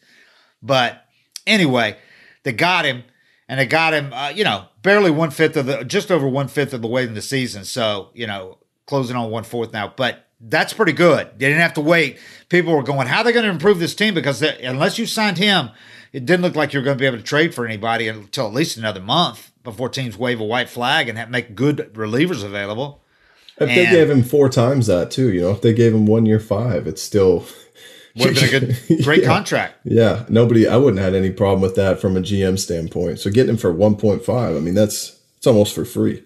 But anyway, they got him, and they got him, uh, you know, barely one fifth of the, just over one fifth of the way in the season. So, you know, closing on one fourth now. But that's pretty good. They didn't have to wait. People were going, how are they going to improve this team? Because they, unless you signed him, it didn't look like you were going to be able to trade for anybody until at least another month before teams wave a white flag and have, make good relievers available. If they And- gave him four times that too, you know, if they gave him one year five, it's still Would have been a good, great Yeah. contract. Yeah, nobody. I wouldn't have had any problem with that from a G M standpoint. So getting him for one point five, I mean, that's it's almost for free.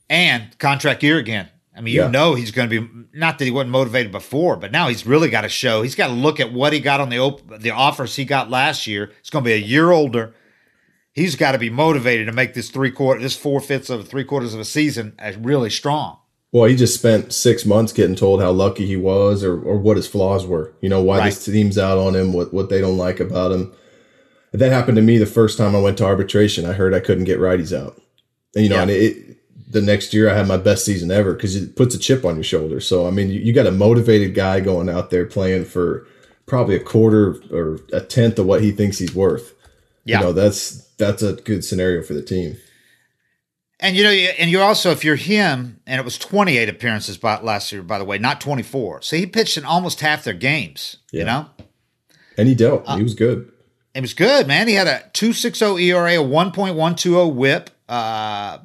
And contract year again. I mean, you Yeah. know he's going to be, not that he wasn't motivated before, but now he's really got to show. He's got to look at what he got on the op- the offers he got last year. He's going to be a year older. He's got to be motivated to make this three quarter, this four fifths of three quarters of a season as really strong. Well, he just spent six months getting told how lucky he was, or or what his flaws were. You know, why Right. this team's out on him, what what they don't like about him. That happened to me the first time I went to arbitration. I heard I couldn't get righties out, and you know, Yeah. and it. The next year I had my best season ever because it puts a chip on your shoulder. So, I mean, you, you got a motivated guy going out there playing for probably a quarter or a tenth of what he thinks he's worth. Yeah. You know, that's that's a good scenario for the team. And you know, you- and you also, if you're him, and it was twenty-eight appearances by, last year, by the way, not twenty-four. So he pitched in almost half their games, you Yeah. know? And he dealt. Uh, he was good. It was good, man. He had a two point six oh E R A, a one point one two oh whip. Uh,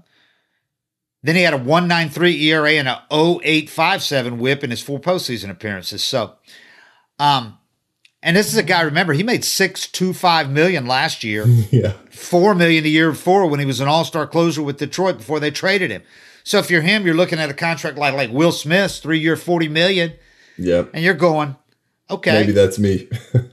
then he had a one point nine three E R A and a oh point eight five seven whip in his four postseason appearances. So, um, and this is a guy, remember, he made six point two five million dollars last year, Yeah. four million dollars the year before when he was an all-star closer with Detroit before they traded him. So if you're him, you're looking at a contract like, like Will Smith's three-year, forty million dollars, Yep. and you're going, okay, Maybe that's me.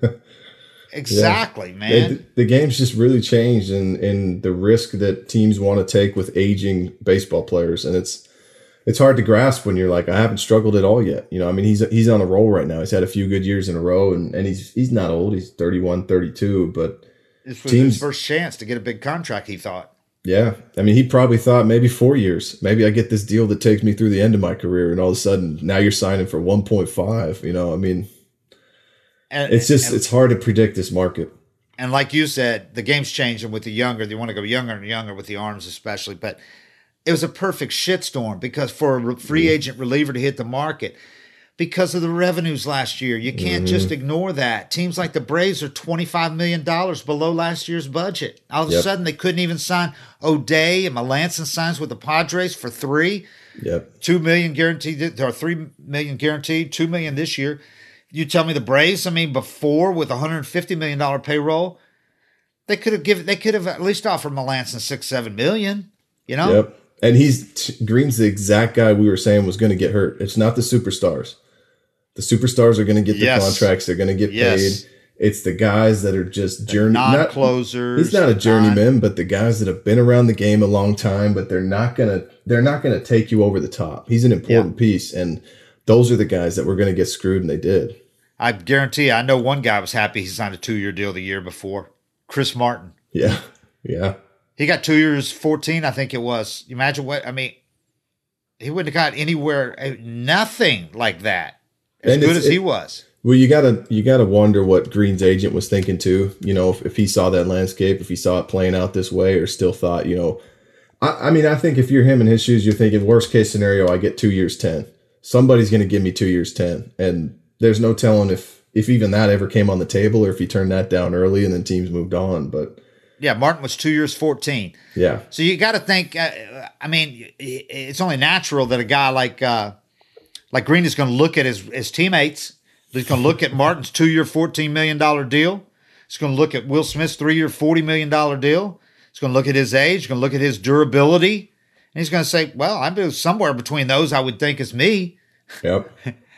exactly, They- man. the game's just really changed in, in the risk that teams want to take with aging baseball players. And it's it's hard to grasp when you're like, I haven't struggled at all yet. You know, I mean, he's he's on a roll right now. He's had a few good years in a row, and, and he's he's not old. He's thirty-one, thirty-two. But This was teams- his first chance to get a big contract, he thought. yeah, I mean, he probably thought maybe four years. Maybe I get this deal that takes me through the end of my career. And all of a sudden, now you're signing for one point five. You know, I mean, And, it's just and, it's hard to predict this market. and like you said, the game's changing with the younger. They want to go younger and younger with the arms, especially. But it was a perfect shitstorm because for a free agent reliever to hit the market because of the revenues last year, you can't Mm-hmm. just ignore that. Teams like the Braves are twenty-five million dollars below last year's budget. All of a Yep. sudden, they couldn't even sign O'Day, and Melanson signs with the Padres for three. Yep. Two million guaranteed, or three million guaranteed, two million this year. You tell me the Braves, I mean, before with a hundred fifty million dollar payroll, they could have given, they could have at least offered Melanson six, seven million. You know, Yep. And he's Green's the exact guy we were saying was going to get hurt. It's not the superstars. The superstars are going to get the Yes. contracts. They're going to get Yes. paid. It's the guys that are just journey not- non-closers. He's not a non- journeyman, but the guys that have been around the game a long time, but they're not gonna they're not gonna take you over the top. He's an important piece, and those are the guys that were gonna get screwed, and they did. I guarantee you, I know one guy was happy he signed a two-year deal the year before. Chris Martin. Yeah, yeah, He got two years, fourteen, I think it was. You imagine what, I mean, he wouldn't have got anywhere, eh, nothing like that. As And good it's- as he it- was. Well, you gotta you gotta wonder what Green's agent was thinking too. You know, if, if he saw that landscape, if he saw it playing out this way, or still thought, you know, I, I mean, I think if you're him in his shoes, you're thinking worst case scenario, I get two years ten. Somebody's gonna give me two years ten, and there's no telling if if even that ever came on the table, or if he turned that down early and then teams moved on. But Yeah, Martin was two years, fourteen. Yeah. So you got to think. Uh, I mean, it's only natural that a guy like uh, like Green is going to look at his his teammates. He's going to look at Martin's two-year, fourteen million dollars deal. He's going to look at Will Smith's three-year, forty million dollars deal. He's going to look at his age. He's going to look at his durability. And he's going to say, well, I'm somewhere between those, I would think, is me. Yep.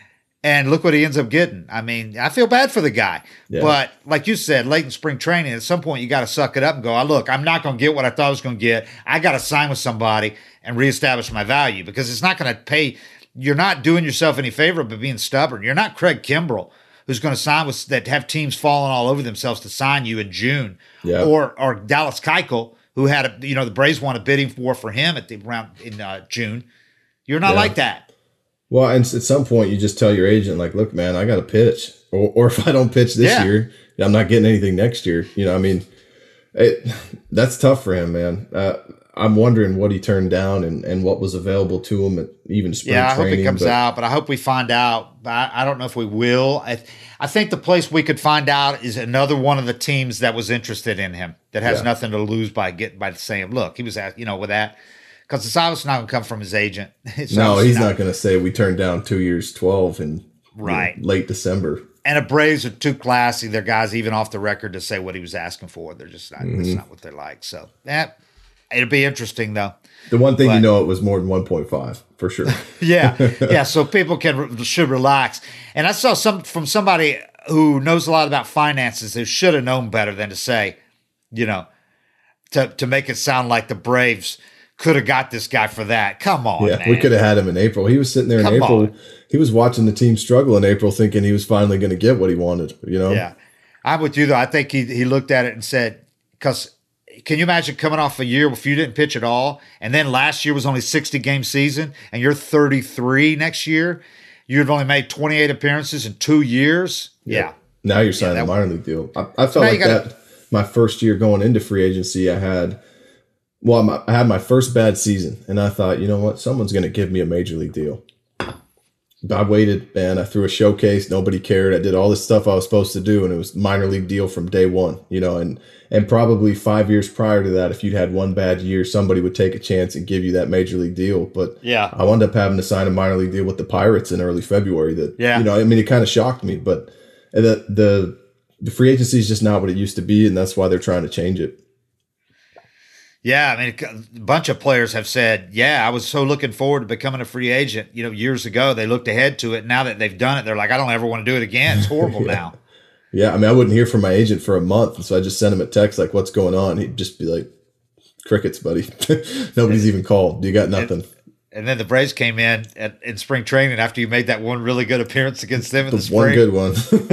And look what he ends up getting. I mean, I feel bad for the guy. Yeah. But like you said, late in spring training, at some point you got to suck it up and go, oh, look, I'm not going to get what I thought I was going to get. I got to sign with somebody and reestablish my value because it's not going to pay. You're not doing yourself any favor by being stubborn. You're not Craig Kimbrell, who's going to sign with that have teams falling all over themselves to sign you in June. Yeah. Or or Dallas Keuchel, who had a, you know, the Braves won a bidding war for him at the round in uh, June. You're not yeah. like that. Well, and at some point you just tell your agent, like, look, man, I got to pitch. Or, or if I don't pitch this yeah. year, I'm not getting anything next year. You know, I mean, it, that's tough for him, man. Uh, I'm wondering what he turned down and, and what was available to him at even spring yeah, I training. hope it comes but, out, but I hope we find out. But I, I don't know if we will. I, I think the place we could find out is another one of the teams that was interested in him that has yeah. nothing to lose by getting by saying, look, he was at, you know, with that. Because it's obviously not going to come from his agent. It's no, he's not, not going to say we turned down two years, twelve in right. you know, late December. And the Braves are too classy. They're guys even off the record to say what he was asking for. They're just not, mm-hmm. that's not what they're like. So that it'll be interesting though. The one thing but, you know, it was more than one point five for sure. yeah. Yeah. So people can should relax. And I saw some from somebody who knows a lot about finances who should have known better than to say, you know, to, to make it sound like the Braves could have got this guy for that. Come on, yeah, man. We could have had him in April. He was sitting there in Come April. On. He was watching the team struggle in April thinking he was finally going to get what he wanted, you know? Yeah. I'm with you, though. I think he he looked at it and said, because can you imagine coming off a year if you didn't pitch at all, and then last year was only sixty-game season, and you're thirty-three next year? You've only made twenty-eight appearances in two years? Yeah. yeah. Now you're signing yeah, a minor league deal. I, I felt like gotta, that my first year going into free agency, I had – Well, I had my first bad season, and I thought, you know what? Someone's going to give me a major league deal. I waited, man. I threw a showcase. Nobody cared. I did all this stuff I was supposed to do, and it was minor league deal from day one, you know, and, and probably five years prior to that, if you'd had one bad year, somebody would take a chance and give you that major league deal. But yeah, I wound up having to sign a minor league deal with the Pirates in early February that, yeah. you know, I mean, it kind of shocked me, but the, the, the free agency is just not what it used to be, and that's why they're trying to change it. Yeah, I mean, a bunch of players have said, yeah, I was so looking forward to becoming a free agent. You know, years ago, they looked ahead to it. Now that they've done it, they're like, I don't ever want to do it again. It's horrible yeah. now. Yeah, I mean, I wouldn't hear from my agent for a month, and so I just sent him a text like, what's going on? He'd just be like, crickets, buddy. Nobody's even called. You got nothing. And, and then the Braves came in at, in spring training after you made that one really good appearance against them in the, the spring. One good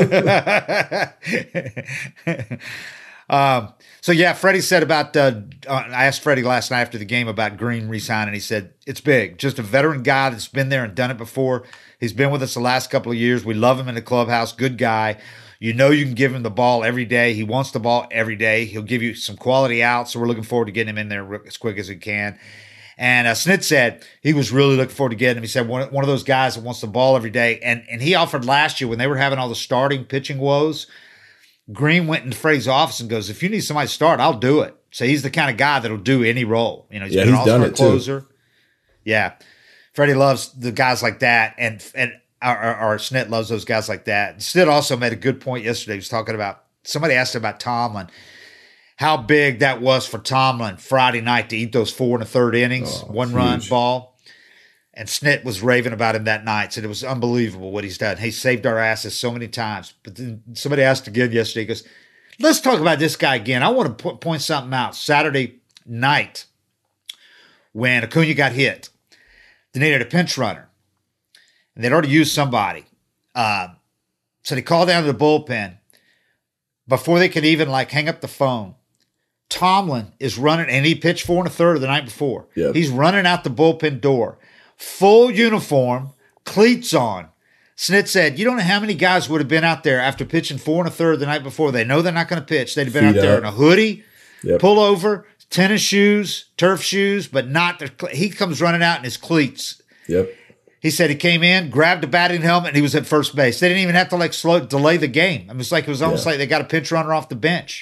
one. um, so, yeah, Freddie said about uh, – I asked Freddie last night after the game about Green re-signing. He said, it's big. Just a veteran guy that's been there and done it before. He's been with us the last couple of years. We love him in the clubhouse. Good guy. You know you can give him the ball every day. He wants the ball every day. He'll give you some quality outs, so we're looking forward to getting him in there as quick as we can. And uh, Snit said he was really looking forward to getting him. He said one, one of those guys that wants the ball every day. And, and he offered last year when they were having all the starting pitching woes, Green went into Freddie's office and goes, if you need somebody to start, I'll do it. So he's the kind of guy that'll do any role. You know, he's yeah, been he's an all-star done it closer. Too. Yeah. Freddie loves the guys like that. And, and our, our Snit loves those guys like that. Snit also made a good point yesterday. He was talking about, somebody asked him about Tomlin, how big that was for Tomlin Friday night to eat those four and a third innings, oh, one run ball. And Snit was raving about him that night, said it was unbelievable what he's done. He saved our asses so many times. But then somebody asked again yesterday, he goes, let's talk about this guy again. I want to po- point something out. Saturday night, when Acuna got hit, they needed a pinch runner. And they'd already used somebody. Uh, so they called down to the bullpen. Before they could even, like, hang up the phone, Tomlin is running, and he pitched four and a third the night before. Yep. He's running out the bullpen door. Full uniform, cleats on. Snit said, you don't know how many guys would have been out there after pitching four and a third the night before. They know they're not going to pitch. They'd have been Feet out there up. in a hoodie, Yep. pullover, tennis shoes, turf shoes, but not the, he comes running out in his cleats. Yep. He said he came in, grabbed a batting helmet, and he was at first base. They didn't even have to like slow delay the game. I mean, it's like it was almost Yeah. like they got a pinch runner off the bench.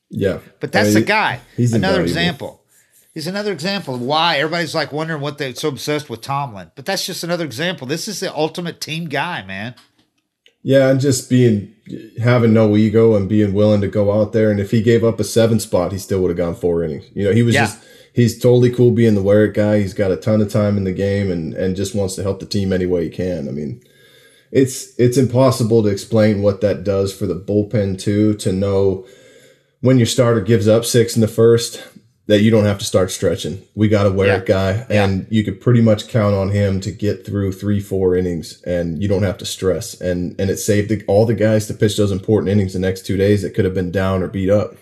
Yeah. But that's I mean, the guy. He's another invaluable. example. He's another example of why everybody's like wondering what they're so obsessed with Tomlin. But that's just another example. This is the ultimate team guy, man. Yeah, and just being having no ego and being willing to go out there. And if he gave up a seven spot, he still would have gone four innings. You know, he was Yeah. just he's totally cool being the wear it guy. He's got a ton of time in the game and and just wants to help the team any way he can. I mean, it's it's impossible to explain what that does for the bullpen too, to know when your starter gives up six in the first that you don't have to start stretching. We got a wear it guy, Yeah. and you could pretty much count on him to get through three, four innings, and you don't have to stress. And and it saved the, all the guys to pitch those important innings the next two days that could have been down or beat up.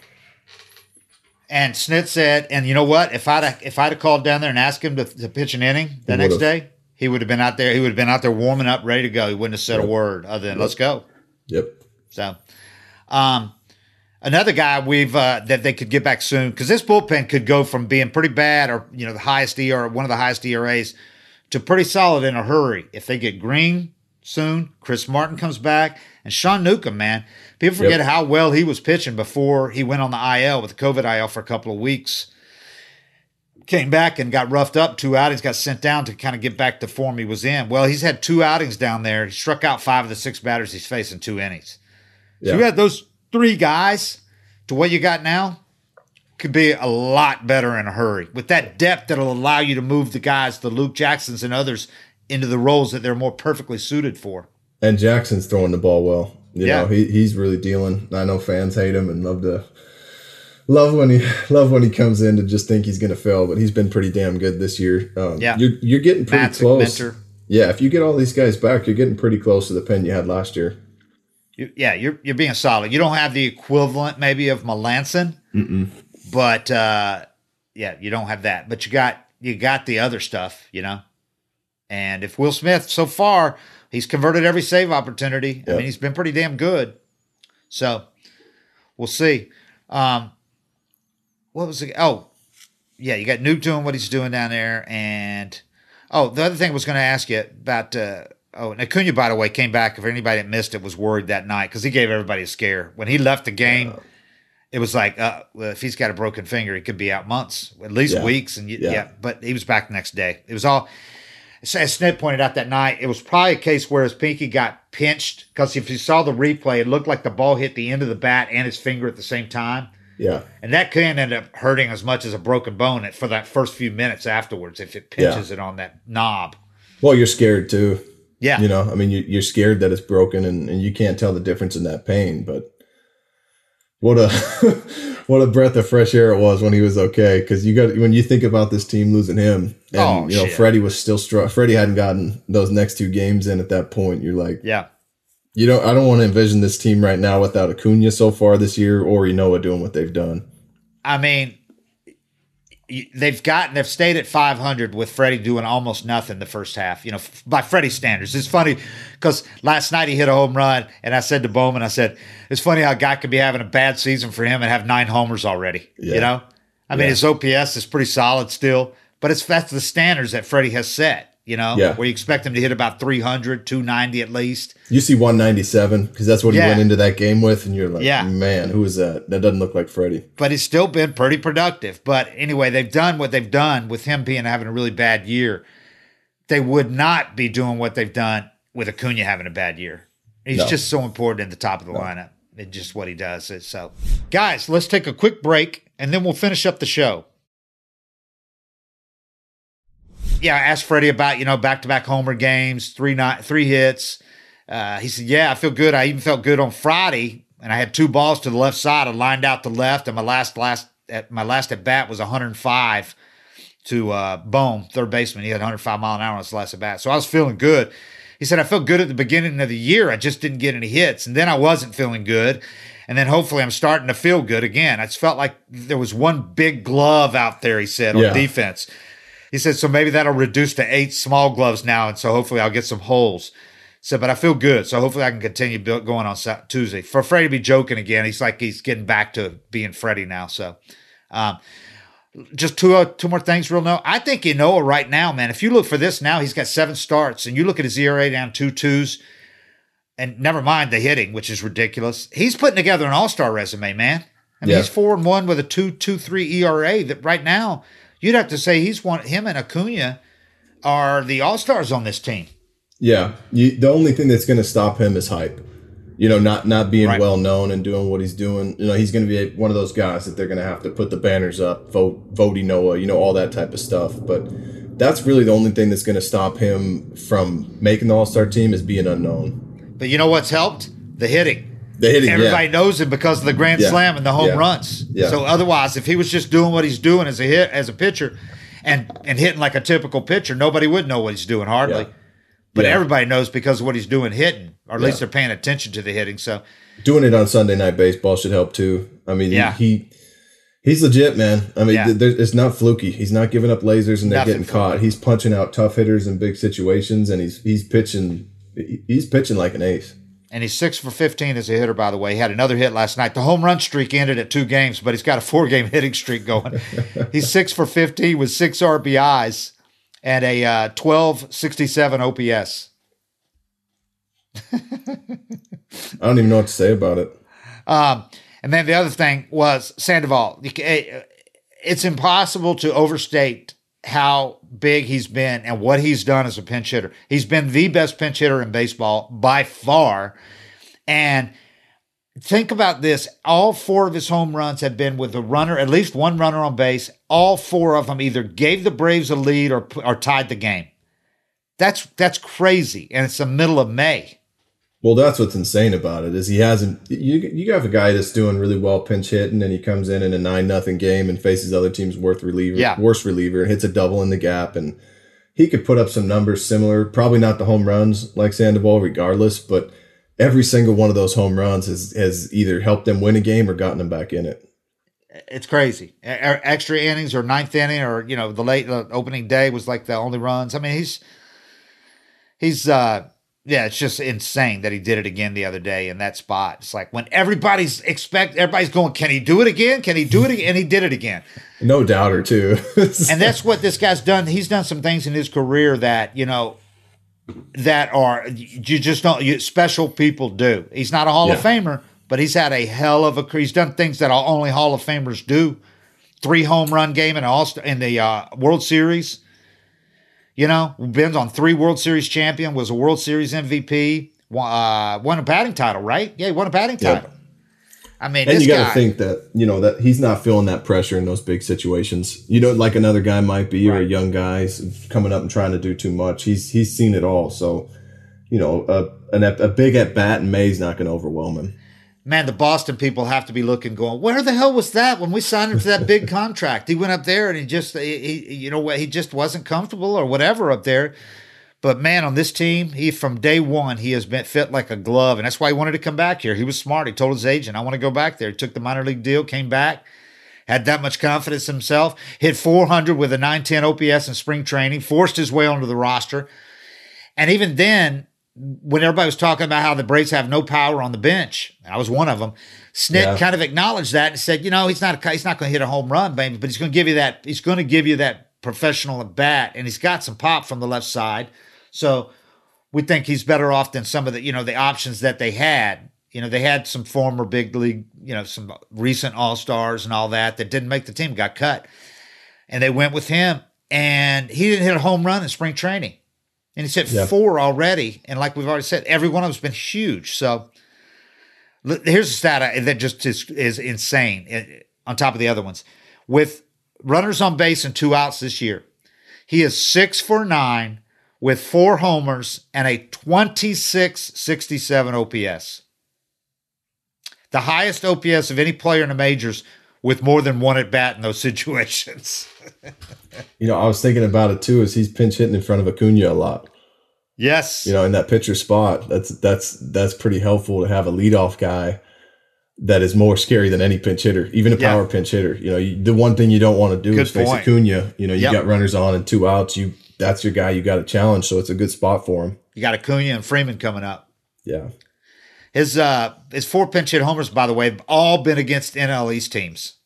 And Snit said, and you know what? If I'd if I'd have called down there and asked him to, to pitch an inning the He next would've. day, he would have been out there. He would have been out there warming up, ready to go. He wouldn't have said a word other than "Let's go." Yep. So, um, another guy we've uh, that they could get back soon, because this bullpen could go from being pretty bad or you know the highest E R A, one of the highest E R As, to pretty solid in a hurry. If they get Green soon, Chris Martin comes back, and Sean Newcomb, man, people forget Yep. how well he was pitching before he went on the I L with the COVID I L for a couple of weeks. Came back and got roughed up two outings, got sent down to kind of get back to form he was in. Well, he's had two outings down there. He struck out five of the six batters he's faced in two innings. So Yeah. you had those three guys to what you got now, could be a lot better in a hurry. With that depth that'll allow you to move the guys, the Luke Jacksons and others, into the roles that they're more perfectly suited for. And Jackson's throwing the ball well. You Yeah. know, he he's really dealing. I know fans hate him and love to love when he love when he comes in to just think he's going to fail, but he's been pretty damn good this year. Um, Yeah. you're you're getting pretty Matt's close. Mentor. Yeah, if you get all these guys back, you're getting pretty close to the pen you had last year. You, yeah, you're you're being solid. You don't have the equivalent maybe of Melanson, Mm-mm. but uh, yeah, you don't have that. But you got you got the other stuff, you know. And if Will Smith, so far, he's converted every save opportunity. I Yep. mean, he's been pretty damn good. So we'll see. Um, what was it? Oh, yeah, you got Nuke doing what he's doing down there. And, oh, the other thing I was going to ask you about, uh, oh, and Acuna, by the way, came back. If anybody that missed it was worried that night because he gave everybody a scare. When he left the game, Yeah. it was like, uh, well, if he's got a broken finger, he could be out months, at least Yeah. weeks. And you, yeah. Yeah. but he was back the next day. It was all, as Snit pointed out that night, it was probably a case where his pinky got pinched because if you saw the replay, it looked like the ball hit the end of the bat and his finger at the same time. Yeah. And that can end up hurting as much as a broken bone for that first few minutes afterwards if it pinches it on that knob. Well, you're scared too. Yeah. You know, I mean, you, you're scared that it's broken and, and you can't tell the difference in that pain. But what a what a breath of fresh air it was when he was okay. Because you got when you think about this team losing him, and Oh, you know, shit. Freddie was still strong. Freddie hadn't gotten those next two games in at that point. You're like, Yeah. you know, I don't want to envision this team right now without Acuna so far this year or Inoa doing what they've done. I mean, y- they've gotten, they've stayed at five hundred with Freddie doing almost nothing the first half, you know, f- by Freddie standards. It's funny because last night he hit a home run, and I said to Bowman, I said, it's funny how a guy could be having a bad season for him and have nine homers already, Yeah. you know? I mean, Yeah. his O P S is pretty solid still, but it's that's the standards that Freddie has set, you know, Yeah. where you expect him to hit about three hundred, two ninety at least. You see one ninety-seven because that's what he Yeah. went into that game with, and you're like, Yeah. man, who is that? That doesn't look like Freddie. But he's still been pretty productive. But anyway, they've done what they've done with him being having a really bad year. They would not be doing what they've done with Acuna having a bad year. He's No. just so important at the top of the lineup. It's just what he does. So, guys, let's take a quick break, and then we'll finish up the show. Yeah, I asked Freddie about, you know, back-to-back homer games, three not, three hits. Uh, he said, yeah, I feel good. I even felt good on Friday, and I had two balls to the left side. I lined out to left, and my last last at my last at bat was one hundred five to uh, Bohm, third baseman. He had one hundred five mile an hour on his last at bat, so I was feeling good. He said, I felt good at the beginning of the year. I just didn't get any hits, and then I wasn't feeling good. And then hopefully I'm starting to feel good again. I just felt like there was one big glove out there, he said, on Yeah. defense. He said, so maybe that'll reduce to eight small gloves now, and so hopefully I'll get some holes. He said, but I feel good, so hopefully I can continue build, going on Sa- Tuesday. For Freddie to be joking again, he's like he's getting back to being Freddie now. So um, just two, uh, two more things real now. I think Inoa right now, man, if you look for this now, he's got seven starts, and you look at his E R A down two twos, and never mind the hitting, which is ridiculous. He's putting together an all-star resume, man. I mean, Yeah. he's four and one with a two two three E R A. That right now, you'd have to say he's one. Him and Acuna are the all stars on this team. Yeah, you, the only thing that's going to stop him is hype. You know, not not being Right. well known and doing what he's doing. You know, he's going to be one of those guys that they're going to have to put the banners up, vote, vote Noah, you know, all that type of stuff. But that's really the only thing that's going to stop him from making the All Star team is being unknown. But you know what's helped? The hitting. The hitting, Everybody yeah. knows him because of the Grand Yeah. Slam and the home Yeah. runs. Yeah. So otherwise, if he was just doing what he's doing as a hit as a pitcher, and and hitting like a typical pitcher, nobody would know what he's doing hardly. Yeah. But Yeah. everybody knows because of what he's doing hitting, or at Yeah. least they're paying attention to the hitting. So Doing it on Sunday Night Baseball should help too. I mean, Yeah. he he's legit, man. I mean, Yeah. th- there, it's not fluky. He's not giving up lasers and they're Nothing getting fluky. caught. He's punching out tough hitters in big situations, and he's he's pitching. He's pitching like an ace. And he's six for fifteen as a hitter, by the way. He had another hit last night. The home run streak ended at two games, but he's got a four-game hitting streak going. He's six for fifteen with six R B Is and a uh, twelve sixty-seven O P S. I don't even know what to say about it. Um, and then the other thing was Sandoval. You ca- eh, It's impossible to overstate how big he's been and what he's done as a pinch hitter. He's been the best pinch hitter in baseball by far. And think about this. All four of his home runs have been with a runner, at least one runner on base. All four of them either gave the Braves a lead or, or tied the game. That's that's crazy. And it's the middle of May. Well, that's what's insane about it is he hasn't. You you have a guy that's doing really well pinch hitting, and he comes in in a nine nothing game and faces other teams' worst reliever, Yeah. worst reliever, and hits a double in the gap, and he could put up some numbers similar. Probably not the home runs like Sandoval, regardless, but every single one of those home runs has has either helped them win a game or gotten them back in it. It's crazy. E- e- Extra innings or ninth inning or, you know, the late uh, opening day was like the only runs. I mean, he's, he's, uh, yeah, it's just insane that he did it again the other day in that spot. It's like when everybody's expect, everybody's going, can he do it again? Can he do it again? And he did it again. No doubter, too. And that's what this guy's done. He's done some things in his career that, you know, that are, you just don't, you, special people do. He's not a Hall of Yeah. Famer, but he's had a hell of a, he's done things that only Hall of Famers do. Three home run game in all in the uh, World Series. You know, been on three World Series champion, was a World Series M V P, uh, won a batting title, right? Yeah, he won a batting Yeah. title. I mean, And this you got to guy, think that, you know, that he's not feeling that pressure in those big situations. You know, like another guy might be, or a Right. young guy coming up and trying to do too much. He's he's seen it all. So, you know, a, an, a big at bat in May is not going to overwhelm him. man, the Boston people have to be looking, going, where the hell was that when we signed him to that big contract? He went up there and he just, he, he, you know what, he just wasn't comfortable or whatever up there. But man, on this team, he from day one he has been fit like a glove, and that's why he wanted to come back here. He was smart. He told his agent, "I want to go back there." He took the minor league deal, came back, had that much confidence in himself, hit four hundred with a nine ten O P S in spring training, forced his way onto the roster, and even then, when everybody was talking about how the Braves have no power on the bench, I was one of them. Snit Yeah. kind of acknowledged that and said, "You know, he's not he's not going to hit a home run, baby, but he's going to give you that. He's going to give you that professional at bat, and he's got some pop from the left side." So we think he's better off than some of the, you know, the options that they had. You know, they had some former big league, you know, some recent all-stars and all that that didn't make the team, got cut. And they went with him, and he didn't hit a home run in spring training. And he's hit Yeah. four already. And like we've already said, every one of them's been huge. So l- here's a stat that just is, is insane eh, on top of the other ones. With runners on base and two outs this year, he is six for nine with four homers and a twenty-six sixty-seven O P S. The highest O P S of any player in the majors with more than one at bat in those situations. You know, I was thinking about it too, as he's pinch hitting in front of Acuna a lot. Yes. You know, in that pitcher spot, that's that's that's pretty helpful to have a leadoff guy that is more scary than any pinch hitter, even a Yeah. power pinch hitter. You know, you, the one thing you don't want to do Good is face point. Acuna. You know, you Yep. got runners on and two outs. You that's your guy you got to challenge. So it's a good spot for him. You got Acuna and Freeman coming up. Yeah. His uh his four pinch hit homers, by the way, have all been against N L East teams.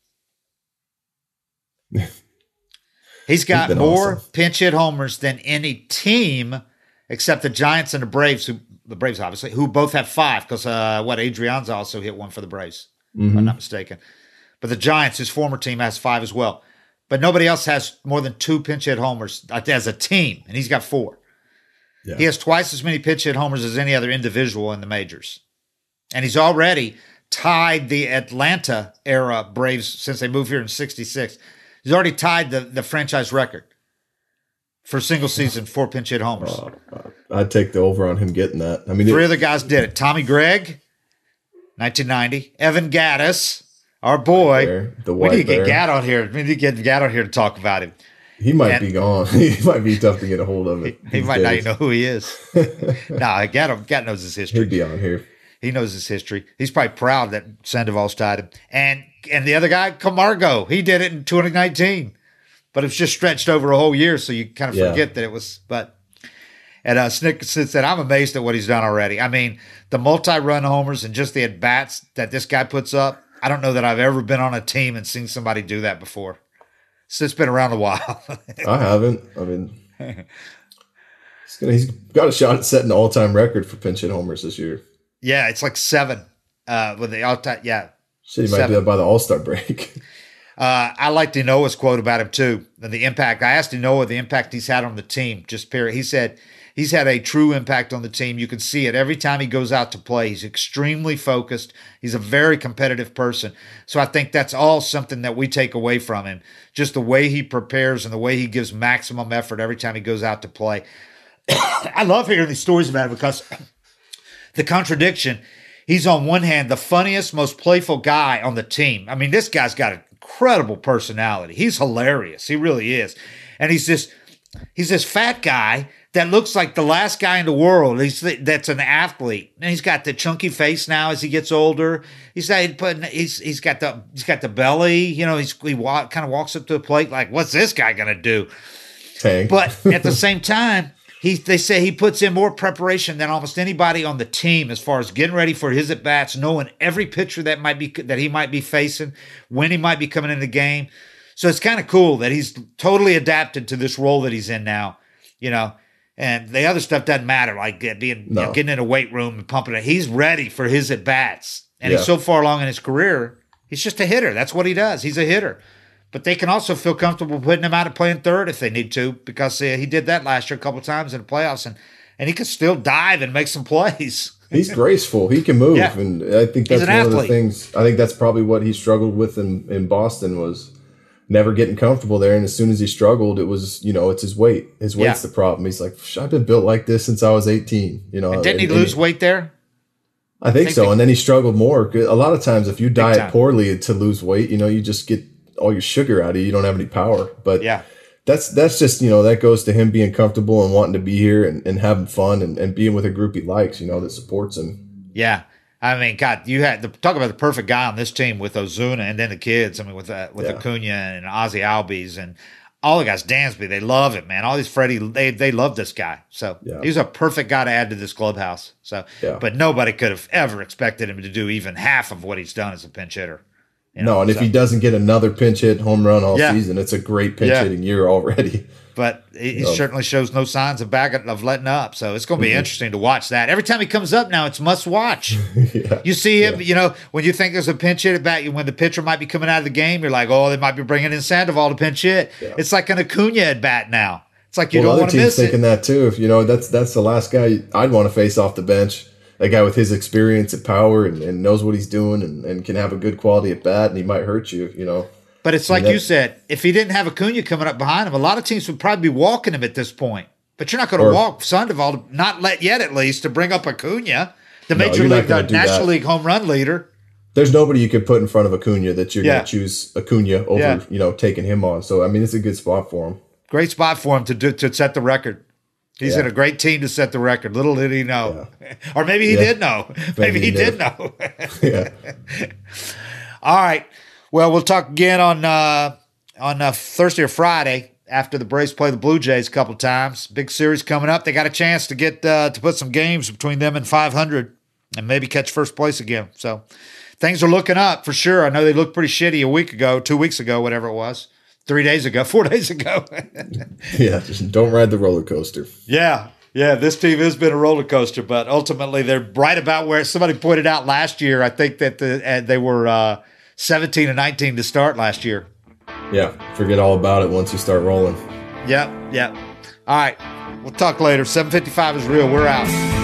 He's got been more awesome. pinch hit homers than any team except the Giants and the Braves, who the Braves obviously, who both have five, because uh what Adrianza also hit one for the Braves, if I'm not mistaken. But the Giants, his former team, has five as well. But nobody else has more than two pinch hit homers as a team, and he's got four. Yeah. He has twice as many pinch hit homers as any other individual in the majors. And he's already tied the Atlanta era Braves since they moved here in sixty-six. He's already tied the, the franchise record for single season four pinch hit homers. Uh, I'd take the over on him getting that. I mean, three it, other guys did it. Tommy Gregg, nineteen ninety. Evan Gattis, our boy. Bear, the we white need to get bear. Gatt on here. We need to get Gatt on here to talk about him. He might And- be gone. He might be tough to get a hold of. It He these might not days. even know who he is. nah, Gatt, Gatt knows his history. He'd be on here. He knows his history. He's probably proud that Sandoval's tied him. And and the other guy, Camargo, he did it in twenty nineteen. But it's just stretched over a whole year, so you kind of Yeah. forget that it was. But and uh, Snickerson said, I'm amazed at what he's done already. I mean, the multi-run homers and just the at-bats that this guy puts up, I don't know that I've ever been on a team and seen somebody do that before. So it's been around a while. I haven't. I mean, he's, gonna, he's got a shot at setting the all-time record for pinch hit homers this year. Yeah, it's like seven uh, with the all-time. Yeah, Shit, he might Seven. do that by the All-Star break. Uh, I liked Inoa's quote about him too, and the impact. I asked Inoa the impact he's had on the team, just period. He said he's had a true impact on the team. You can see it every time he goes out to play. He's extremely focused. He's a very competitive person. So I think that's all something that we take away from him. Just the way he prepares and the way he gives maximum effort every time he goes out to play. I love hearing these stories about him because the contradiction, he's on one hand the funniest, most playful guy on the team. I mean, this guy's got an incredible personality. He's hilarious. He really is. And he's this he's this fat guy that looks like the last guy in the world. He's that's an athlete. And he's got the chunky face now as he gets older. He's putting he's he's got the he's got the belly, you know, he's he walk, kind of walks up to the plate like, what's this guy going to do? Tank. But at the same time, He, they say he puts in more preparation than almost anybody on the team as far as getting ready for his at bats, knowing every pitcher that might be that he might be facing, when he might be coming in the game. So it's kind of cool that he's totally adapted to this role that he's in now, you know. And the other stuff doesn't matter, like uh, being No. you know, getting in a weight room and pumping it. He's ready for his at bats, and Yeah. he's so far along in his career. He's just a hitter. That's what he does. He's a hitter. But they can also feel comfortable putting him out and playing third if they need to, because uh, he did that last year a couple of times in the playoffs, and, and he could still dive and make some plays. He's graceful. He can move, Yeah. and I think that's He's one an of the athlete. things. I think that's probably what he struggled with in, in Boston was never getting comfortable there. And as soon as he struggled, it was you know it's his weight. His weight's Yeah. the problem. He's like, I've been built like this since I was eighteen. You know, And didn't he and- and lose weight there? I think think so. they- And then he struggled more. A lot of times, if you time. diet poorly to lose weight, you know, you just get all your sugar out of you. You don't have any power. But Yeah. that's that's just, you know, that goes to him being comfortable and wanting to be here and, and having fun and, and being with a group he likes, you know, that supports him. Yeah. I mean, God, you had the talk about the perfect guy on this team with Ozuna and then the kids. I mean, with uh, with Yeah. Acuna and Ozzy Albies and all the guys, Dansby, they love it, man. All these Freddie, they they love this guy. So Yeah. he's a perfect guy to add to this clubhouse. So, Yeah. but nobody could have ever expected him to do even half of what he's done as a pinch hitter. You No, know, and if so- he doesn't get another pinch hit home run all Yeah. season, it's a great pinch Yeah. hitting year already. but he, he No. certainly shows no signs of back of letting up. So it's going to be Mm-hmm. interesting to watch that. Every time he comes up now, it's must watch. yeah. You see him, you know, when you think there's a pinch hit at bat, when the pitcher might be coming out of the game, you're like, oh, they might be bringing in Sandoval to pinch hit. Yeah. It's like an Acuna at bat now. It's like you Well, don't the want other to team's miss thinking it. that too. If you know, that's that's the last guy I'd want to face off the bench. A guy with his experience and power and, and knows what he's doing and, and can have a good quality at bat, and he might hurt you, you know. But it's like that- you said, if he didn't have Acuna coming up behind him, a lot of teams would probably be walking him at this point. But you're not going to Or- walk Sandoval, not let yet at least, to bring up Acuna, the No, major you're not league, the gonna do National that. League home run leader. There's nobody you could put in front of Acuna that you're Yeah. going to choose Acuna over, Yeah. you know, taking him on. So, I mean, it's a good spot for him. Great spot for him to do, to set the record. He's Yeah. in a great team to set the record. Little did he know. Or maybe he Yeah. did know. Maybe, Maybe he he did did. know. yeah. All right. Well, we'll talk again on uh, on uh, Thursday or Friday after the Braves play the Blue Jays a couple times. Big series coming up. They got a chance to get uh, to put some games between them and five hundred and maybe catch first place again. So things are looking up for sure. I know they looked pretty shitty a week ago, two weeks ago, whatever it was, three days ago, four days ago. Yeah. Just don't ride the roller coaster. Yeah. Yeah, this team has been a roller coaster, but ultimately they're right about where somebody pointed out last year. I think that the, uh, they were uh, seventeen and nineteen to start last year. Yeah, forget all about it once you start rolling. Yep, yep. All right, we'll talk later. seven fifty-five is real. We're out.